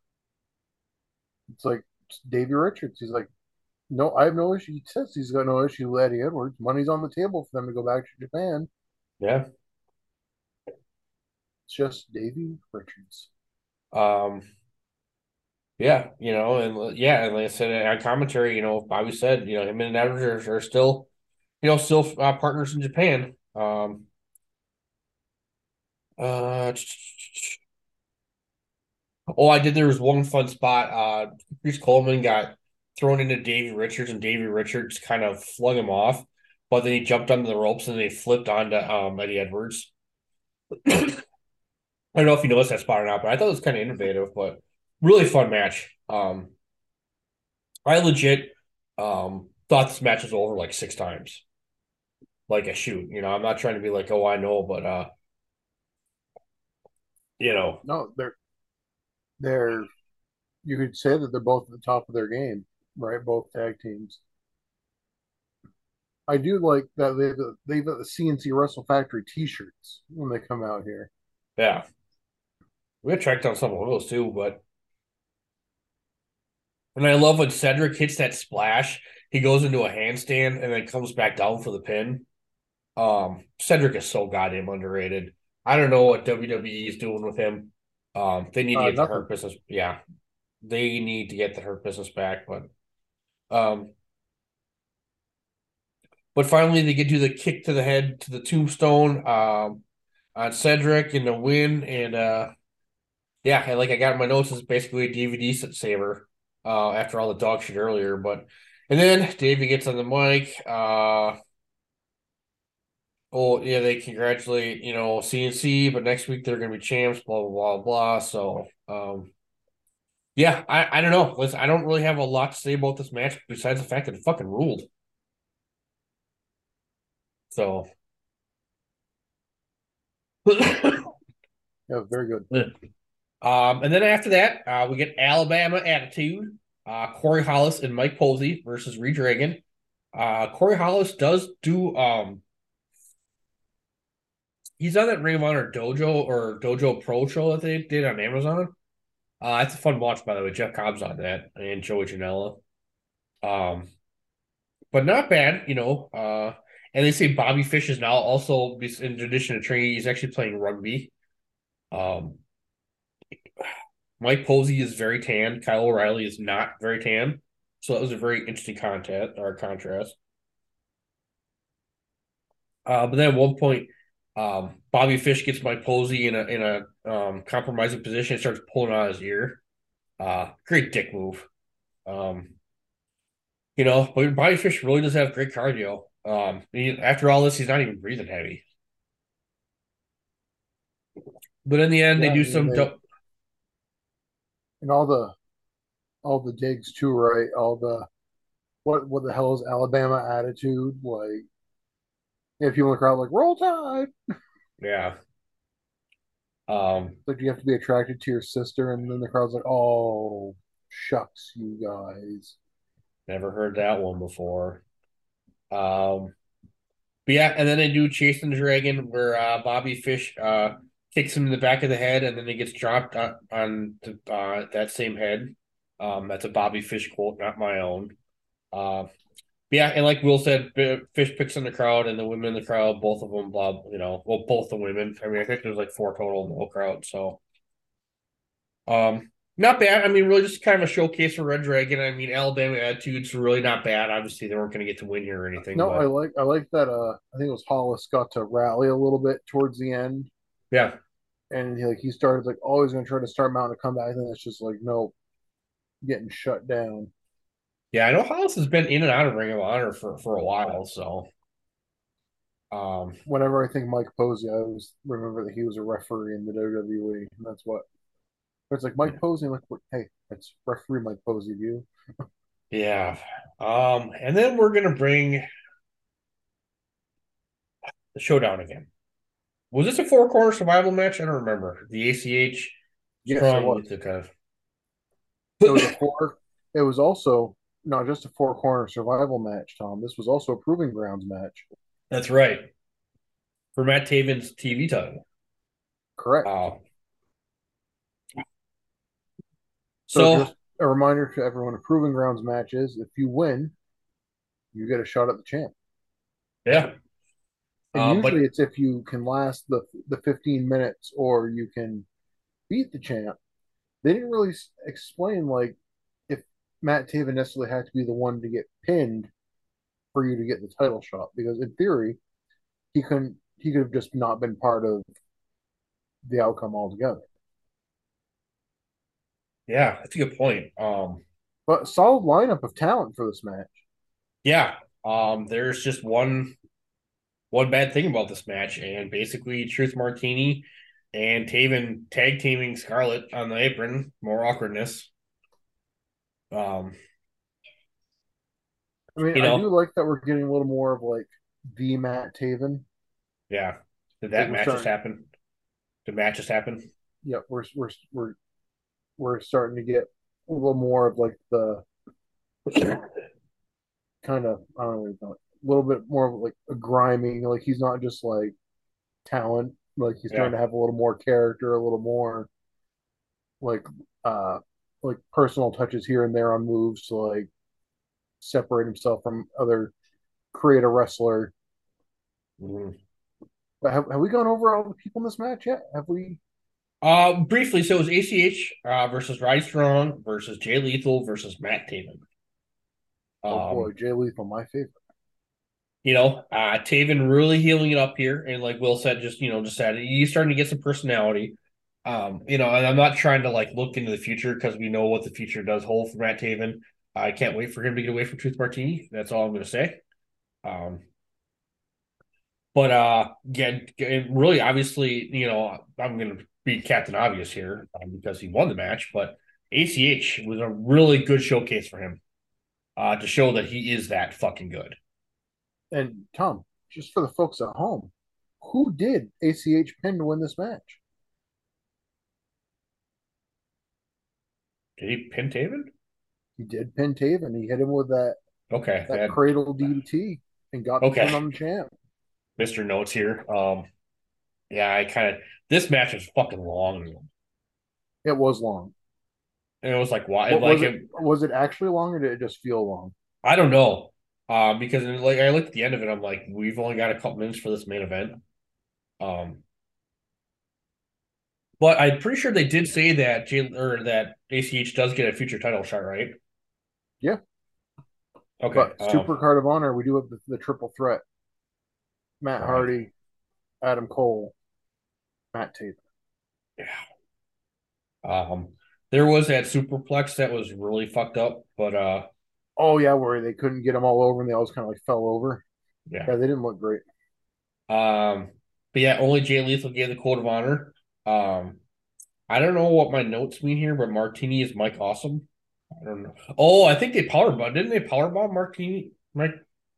it's like Davey Richards. He's like, no, I have no issue. He says he's got no issue with Eddie Edwards. Money's on the table for them to go back to Japan. Yeah, it's just Davey Richards. Um. Yeah, you know, and yeah, and like I said on commentary, you know, Bobby said, you know, him and Edwards are, are still, you know, still uh, partners in Japan. Um, uh, oh, I did. There was one fun spot. Uh, Chris Coleman got thrown into Davey Richards, and Davey Richards kind of flung him off, but then he jumped onto the ropes and they flipped onto um, Eddie Edwards. I don't know if you noticed that spot or not, but I thought it was kind of innovative, but. Really fun match. Um, I legit, um, thought this match was over like six times. Like a shoot, you know, I'm not trying to be like, oh, I know, but uh, you know, No, they're they're you could say that they're both at the top of their game, right? Both tag teams. I do like that they they've got the C N C Wrestle Factory T-shirts when they come out here. yeah, we had tracked down some of those too, but and I love when Cedric hits that splash. He goes into a handstand and then comes back down for the pin. Um, Cedric is so goddamn underrated. I don't know what W W E is doing with him. Um, they need to Uh, get the nothing. Hurt Business. Yeah, they need to get the Hurt Business back, but um, but finally they get to the kick to the head to the tombstone um on Cedric in the win, and uh, yeah, and like I got in my notes, it's basically a D V D saver uh after all the dog shit earlier, but and then Davey gets on the mic. Uh, oh yeah, they congratulate, you know, C N C, but next week they're gonna be champs, blah blah blah blah. So um yeah, I, I don't know. Listen, I don't really have a lot to say about this match besides the fact that it fucking ruled. So Yeah, very good. um and then after that, uh we get Alabama Attitude, uh Corey Hollis and Mike Posey versus Redragon. Uh Corey Hollis does do um he's on that Ring of Honor Dojo or Dojo Pro show that they did on Amazon. Uh, it's a fun watch, by the way. Jeff Cobb's on that and Joey Janela. Um, but not bad, you know. Uh, and they say Bobby Fish is now also, in addition to training, he's actually playing rugby. Um, Mike Posey is very tan. Kyle O'Reilly is not very tan. So that was a very interesting content or contrast. Uh, but then at one point, um, Bobby Fish gets Mike Posey in a in a um, compromising position and starts pulling out his ear. Uh, great dick move. Um, you know, but Bobby Fish really does have great cardio. Um, he, after all this, he's not even breathing heavy. But in the end, Yeah, they do I mean, some they- dope. And all the all the digs too, right? All the what what the hell is Alabama attitude? Like if you in the crowd like roll tide. Yeah. Um, Like you have to be attracted to your sister, and then the crowd's like, "Oh, shucks, you guys." never heard that one before. Um, but yeah, and then they do Chasing the Dragon, where uh, Bobby Fish uh kicks him in the back of the head, and then he gets dropped on, on the, uh, that same head. Um, that's a Bobby Fish quote, not my own. Uh, yeah, and like Will said, B- Fish picks in the crowd, and the women in the crowd, both of them, blah, you know, well, both the women. I mean, I think there's like four total in the whole crowd, so um, not bad. I mean, really, just kind of a showcase for Red Dragon. I mean, Alabama attitudes are really not bad. Obviously, they weren't going to get to win here or anything. No, but, I like I like that. Uh, I think it was Hollis got to rally a little bit towards the end, yeah, and he like he started like always going to try to start mounting a comeback. I think that's just like no, getting shut down. yeah. I know Hollis has been in and out of Ring of Honor for for a while, so um, Whenever I think Mike Posey, I always remember that he was a referee in the W W E. And that's what it's like. Mike Posey, I'm like, what- hey, that's referee Mike Posey. View. yeah. Um, and then we're gonna bring the showdown again. Was this a four corner survival match? I don't remember. The A C H Yes, strong it was. with the kind of It was a four. It was also not just a four corner survival match, Tom. This was also a proving grounds match. That's right. For Matt Taven's T V title. Correct. Wow. So, So, just a reminder to everyone: a proving grounds match is if you win, you get a shot at the champ. yeah. And Uh, but usually, it's if you can last the the fifteen minutes or you can beat the champ. They didn't really s- explain like if Matt Taven necessarily had to be the one to get pinned for you to get the title shot, because in theory, he couldn't. He could have just not been part of the outcome altogether. yeah, that's a good point. Um, But solid lineup of talent for this match. yeah. Um, there's just one one bad thing about this match, and basically Truth Martini and Taven tag teaming Scarlett on the apron, more awkwardness. Um, I mean, You I know? do like that we're getting a little more of like the Matt Taven. Yeah. Did that Like, we're match just starting- happen? Did match just happen? Yeah, we're we're we're we're starting to get a little more of like the kind of I don't know, a little bit more of like a grinding. Like he's not just like talent. Like he's starting Yeah. to have a little more character, a little more like uh like personal touches here and there on moves to like separate himself from other create a wrestler. Mm-hmm. But have, have we gone over all the people in this match yet? Have we? Uh, briefly, so it was A C H uh, versus Roddy Strong versus Jay Lethal versus Matt Taven. Oh Um, boy, Jay Lethal, my favorite. You know, uh, Taven really healing it up here, and like Will said, just you know, just said he's starting to get some personality. Um, you know, and I'm not trying to like look into the future because we know what the future does hold for Matt Taven. I can't wait for him to get away from Truth Martini. That's all I'm going to say. Um, but uh, yeah, really, obviously, you know, I'm going to be Captain Obvious here um, because he won the match. But A C H was a really good showcase for him uh, to show that he is that fucking good. And Tom, just for the folks at home, who did A C H pin to win this match? Did he pin Taven? He did pin Taven. He hit him with that Okay, that that- cradle D D T and got the Okay. pin on the champ. Mister Notes here. Um, yeah, I kind of this match was fucking long. It was long. And it was like why? What, Like was, it, it, was it actually long or did it just feel long? I don't know. Um, because it, like I looked at the end of it, I'm like, we've only got a couple minutes for this main event. Um, but I'm pretty sure they did say that J or that A C H does get a future title shot, right? Yeah. Okay. But um, Super Card of Honor, we do have the, the triple threat. Matt Right. Hardy, Adam Cole, Matt Taven. um, there was that superplex that was really fucked up, but uh, Oh yeah, where they couldn't get them all over and they always kind of like fell over. yeah. Yeah, they didn't look great. Um, but yeah, only Jay Lethal gave the code of honor. Um, I don't know what my notes mean here, but Martini is Mike Awesome. I don't know. Oh, I think they powerbomb. Didn't they powerbomb Martini? Mike?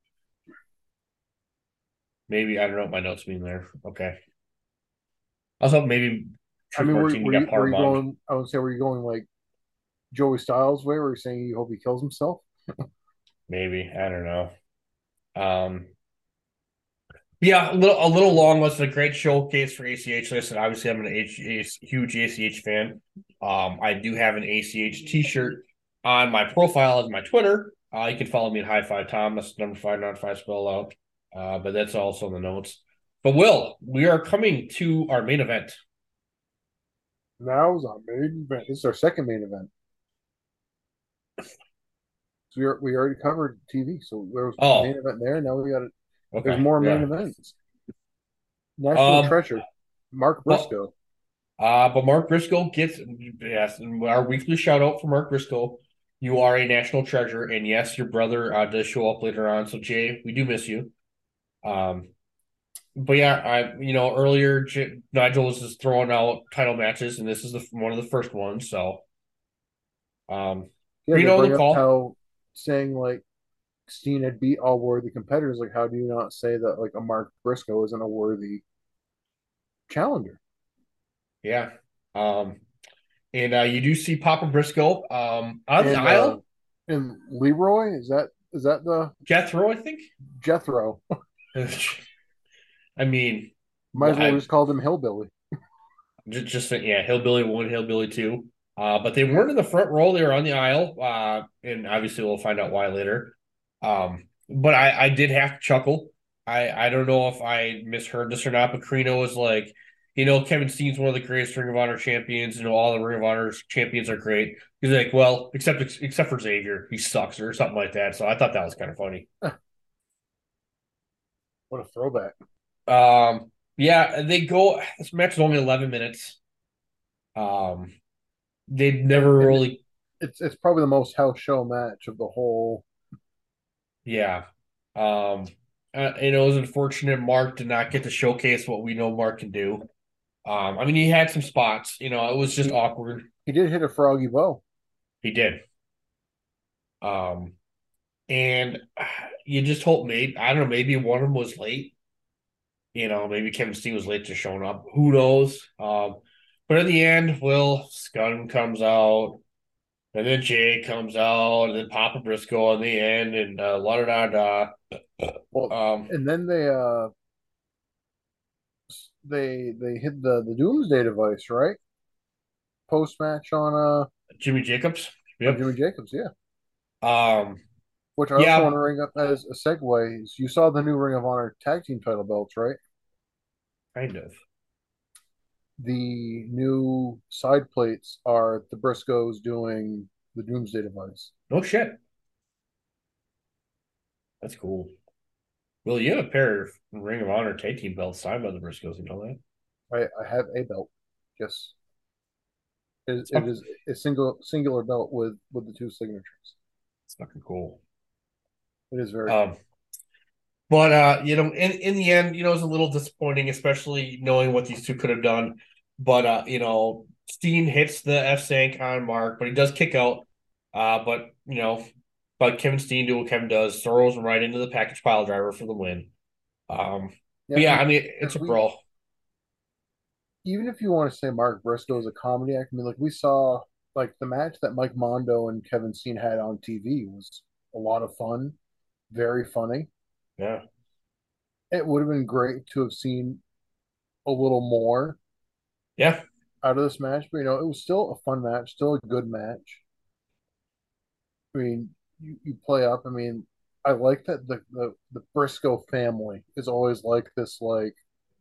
Maybe I don't know what my notes mean there. Okay. I was hoping maybe I mean, were, Martini were, got you, were you powerbombed. going? I would say, were you going like Joey Styles way, where you're saying you hope he kills himself? Maybe I don't know. Um, yeah, a little a little long. Was a great showcase for A C H. Listen, obviously, I'm an H, a huge A C H fan. Um, I do have an A C H T-shirt on my profile as my Twitter. Uh, you can follow me at High Five Tom. That's number five, not five spelled out. Uh, but that's also in the notes. But Will, we are coming to our main event. Now is our main event. This is our second main event. So we are, we already covered T V, so there was Oh. a main event there. Now we got it. Okay, There's more main yeah. events. National Um, treasure, Mark well- Briscoe. Uh, but Mark Briscoe gets yes, our weekly shout out for Mark Briscoe. You are a national treasure, and yes, your brother uh, does show up later on. So Jay, we do miss you. Um, but yeah, I you know earlier J- Nigel was just throwing out title matches, and this is the one of the first ones. So, um, Yeah, you they know bring the up call. how saying like Steen had beat all worthy competitors. Like, how do you not say that like a Mark Briscoe isn't a worthy challenger? Yeah. Um, and uh, you do see Papa Briscoe um on the And, aisle. uh, and Leroy, is that is that the Jethro, I think. Jethro? I mean, Might as well I- just called him Hillbilly. Just, just yeah, Hillbilly one, Hillbilly two. Uh, but they weren't in the front row; they were on the aisle. Uh, and obviously we'll find out why later. Um, but I, I did have to chuckle. I, I don't know if I misheard this or not, but Carino was like, you know, Kevin Steen's one of the greatest Ring of Honor champions. You know, all the Ring of Honor champions are great. He's like, well, except except for Xavier, he sucks or something like that. So I thought that was kind of funny. What a throwback! Um, yeah, they go. This match is only eleven minutes. Um, they never And really, It's it's probably the most house show match of the whole. yeah. Um, uh, you know, it was unfortunate Mark did not get to showcase what we know Mark can do. Um, I mean, he had some spots. You know, it was just awkward. He did hit a froggy bow. He did. Um, and you just hope maybe I don't know, maybe one of them was late. You know, maybe Kevin Steen was late to showing up. Who knows? Um, but in the end, Will Scunn comes out, and then Jay comes out, and then Papa Briscoe in the end, and uh, la da da da. Well, Um, and then they uh they they hit the the Doomsday device, right? Post match on uh Jimmy Jacobs. Yep. Jimmy Jacobs, yeah. Um, which I yeah. also want to bring up as a segue. Is you saw the new Ring of Honor tag team title belts, right? Kind of. The new side plates are the Briscoes doing the Doomsday device. No shit. That's cool. Well, you have a pair of Ring of Honor tag team belts signed by the Briscoes. You know that? I, I have a belt. Yes. It, it is a single singular belt with with the two signatures. It's fucking cool. It is very. Um, but uh, you know, in in the end, you know, it was a little disappointing, especially knowing what these two could have done. But uh, you know, Steen hits the F Sank on Mark, but he does kick out. Uh, but you know, but Kevin Steen do what Kevin does, throws him right into the package pile driver for the win. Um, yeah, but yeah, I mean, it's a we, brawl. Even if you want to say Mark Briscoe is a comedy act, I mean, like we saw, like the match that Mike Mondo and Kevin Steen had on T V was a lot of fun, very funny. Yeah, it would have been great to have seen a little more. Yeah, out of this match, but you know, it was still a fun match, still a good match. I mean, you, you play up. I mean, I like that the, the the Briscoe family is always like this, like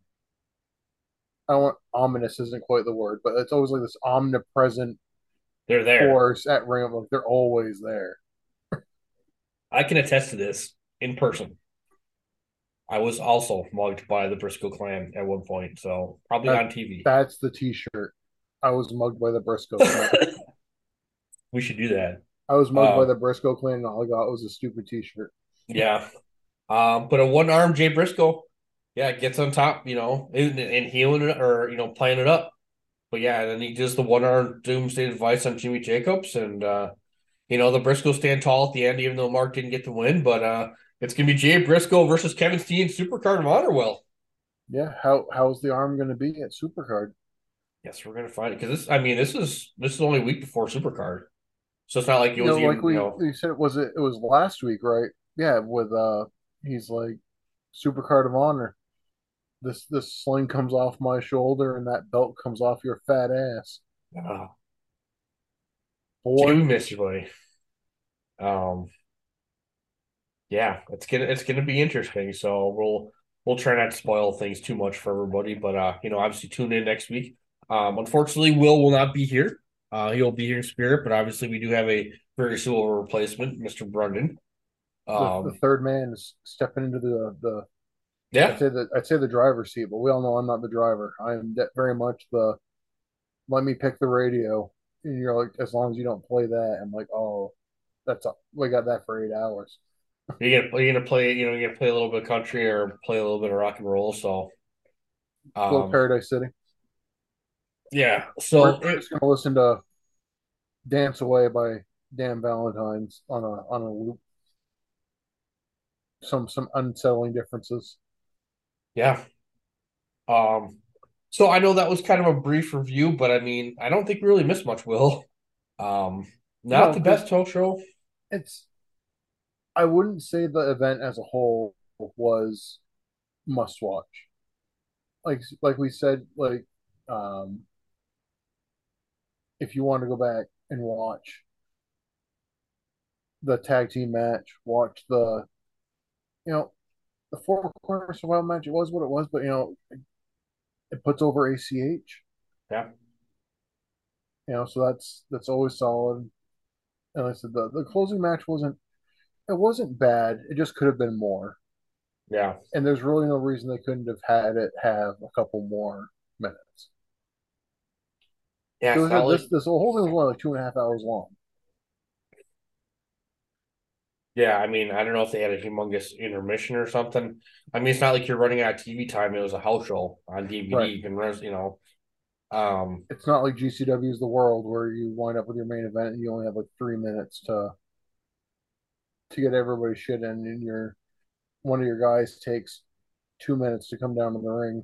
I don't want ominous isn't quite the word, but it's always like this omnipresent they're there force at Ring of Honor. They're always there. I can attest to this in person. I was also mugged by the Briscoe clan at one point, so probably that, on T V. That's the T-shirt. I was mugged by the Briscoe clan. We should do that. I was mugged um, by the Briscoe clan, and all I got was a stupid T-shirt. Yeah, um, but a one-armed Jay Briscoe, yeah, gets on top, you know, and, and healing it or you know playing it up. But yeah, and then he does the one-armed Doomsday Device on Jimmy Jacobs, and uh, you know the Briscoes stand tall at the end, even though Mark didn't get the win. But uh, it's gonna be Jay Briscoe versus Kevin Steen, Supercard of Honor. Well, yeah, how how's the arm gonna be at Supercard? Yes, we're gonna find it because this. I mean, this is this is only a week before Supercard, so it's not like it you was know, even, like we you know. you said it was it, it was last week, right? Yeah, with uh, he's like Supercard of Honor. This this sling comes off my shoulder, and that belt comes off your fat ass. Oh. Boy, Jay, we miss you, buddy. Um, yeah, it's gonna it's gonna be interesting. So we'll we'll try not to spoil things too much for everybody, but uh, you know, obviously tune in next week. Um, unfortunately, Will will not be here. Uh, he'll be here in spirit, but obviously we do have a very suitable replacement, Mister Brundon. Um, the, the third man is stepping into the the. Yeah, I'd say the I'd say the driver's seat, but we all know I'm not the driver. I am very much the. Let me pick the radio, and you're like, as long as you don't play that, I'm like, oh, that's a, we got that for eight hours. You're gonna you're gonna play, you know, you're gonna play a little bit of country or play a little bit of rock and roll. So, um, little Paradise City. Yeah, so we're, we're just gonna listen to "Dance Away" by Dan Valentine's on a on a loop. Some some unsettling differences. Yeah. Um. So I know that was kind of a brief review, but I mean, I don't think we really missed much. Will. Um. Not no, the best talk show. It's. I wouldn't say the event as a whole was must watch. Like like we said, like um, if you want to go back and watch the tag team match, watch the, you know, the four corner survival match. It was what it was, but you know, it, it puts over A C H. Yeah. You know, so that's that's always solid. And like I said, the the closing match wasn't. It wasn't bad. It just could have been more. Yeah. And there's really no reason they couldn't have had it have a couple more minutes. Yeah. So this, this whole thing was only like two and a half hours long. Yeah, I mean, I don't know if they had a humongous intermission or something. I mean, it's not like you're running out of T V time. It was a house show on D V D. Right. You can run, you know. Um, it's not like G C W's The World where you wind up with your main event and you only have like three minutes to to get everybody shit in, and your one of your guys takes two minutes to come down to the ring.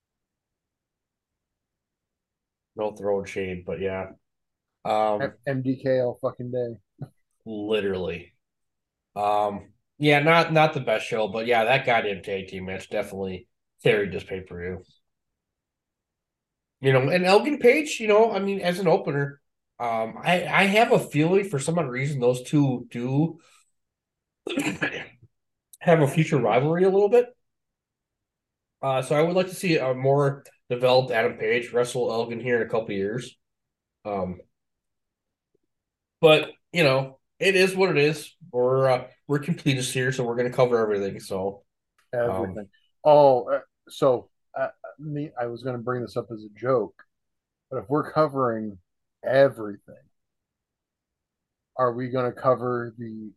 No throwing shade, but yeah. Um, M D K all fucking day. Literally. Um, yeah, not not the best show, but yeah, that goddamn tag team match definitely carried this pay per view. You know, and Elgin Page, you know, I mean, as an opener, um, I I have a feeling for some odd reason those two do have a future rivalry a little bit. Uh, so I would like to see a more developed Adam Page wrestle Elgin here in a couple of years. Um, but you know, it is what it is. We're uh, we're completists here, so we're going to cover everything. So everything. Um, oh, uh, so uh, me, I was going to bring this up as a joke, but if we're covering everything, are we going to cover the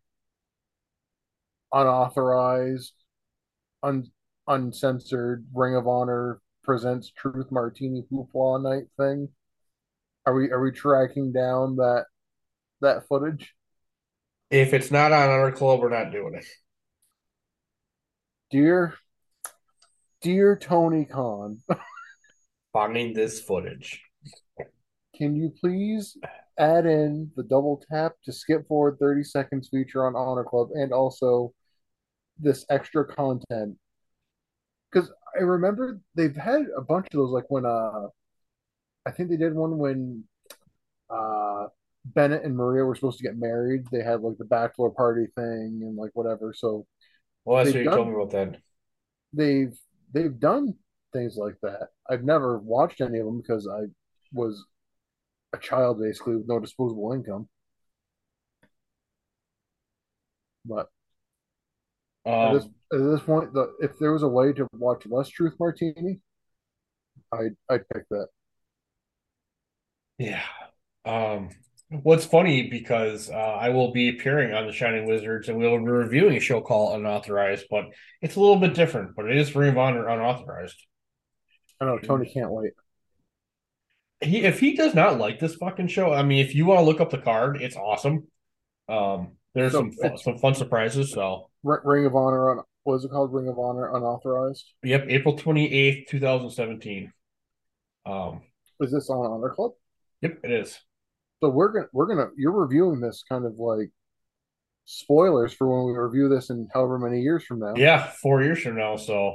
unauthorized, un, uncensored Ring of Honor presents Truth Martini Hoopla night thing? Are we are we tracking down that that footage? If it's not on our club, we're not doing it. Dear, dear Tony Khan, Finding this footage. Can you please add in the double tap to skip forward thirty seconds feature on Honor Club and also this extra content? Because I remember they've had a bunch of those, like when uh, I think they did one when uh, Bennett and Maria were supposed to get married. They had like the bachelor party thing and like whatever. So, well, that's what you done, told me about that. They've they've done things like that. I've never watched any of them because I was a child basically with no disposable income. But um, at, this, at this point, the, if there was a way to watch less Truth Martini, I'd I'd pick that. Yeah. Um, what's funny because uh, I will be appearing on the Shining Wizards and we'll be reviewing a show called Unauthorized, but it's a little bit different. But it is Ring of Honor Unauthorized. I know Tony can't wait. He if he does not like this fucking show, I mean, if you want to look up the card, it's awesome. Um, there's So some fun, some fun surprises. So Ring of Honor on what is it called? Ring of Honor Unauthorized. Yep, April twenty-eighth, twenty seventeen. Um, is this on Honor Club? Yep, it is. So we're gonna we're gonna you're reviewing this kind of like spoilers for when we review this in however many years from now. Yeah, four years from now. So,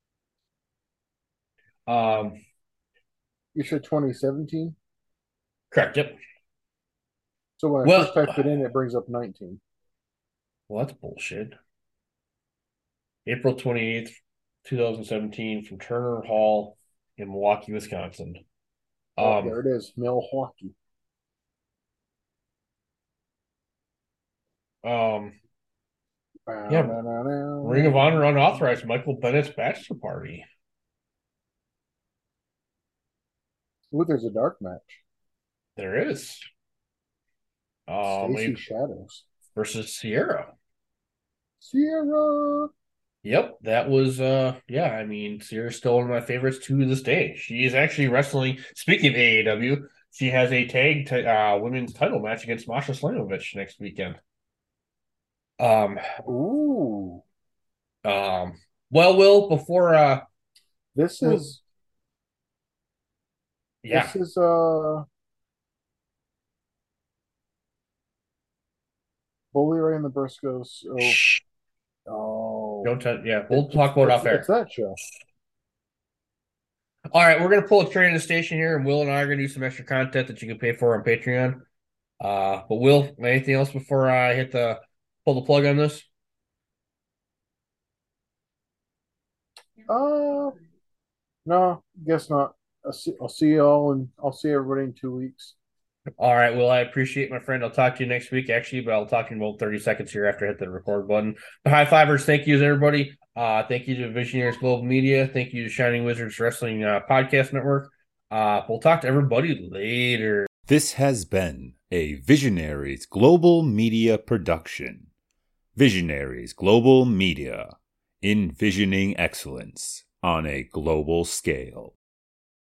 um, you said twenty seventeen. Correct. Yep. So when I well, first typed it in, it brings up nineteen. Well, that's bullshit. April twenty-eighth, twenty seventeen from Turner Hall in Milwaukee, Wisconsin. Oh, Um, there it is, Milwaukee. Um, yeah, Ring of Honor Unauthorized, Michael Bennett's bachelor party. Ooh, there's a dark match. There is. Um, Stacey Shadows versus Sierra. Sierra. Yep, that was uh yeah, I mean, Sierra's still one of my favorites to this day. She is actually wrestling, speaking of A E W, she has a tag t- uh women's title match against Masha Slamovich next weekend. Um Ooh. Um well Will, before uh this is yeah. This is uh Bully Ray and the Briscoes. Oh. Oh, don't touch. Yeah, we'll it's, talk about it off air. It's that show. All right, we're gonna pull a train in the station here, and Will and I are gonna do some extra content that you can pay for on Patreon. Uh, but Will, anything else before I hit the pull the plug on this? Uh, no, guess not. I'll see. I'll see you all, and I'll see everybody in two weeks. All right, well, I appreciate my friend. I'll talk to you next week, actually, but I'll talk to you in about thirty seconds here after I hit the record button. But high fivers, thank you, everybody. Uh, thank you to Visionaries Global Media. Thank you to Shining Wizards Wrestling uh, Podcast Network. Uh, we'll talk to everybody later. This has been a Visionaries Global Media production. Visionaries Global Media, envisioning excellence on a global scale.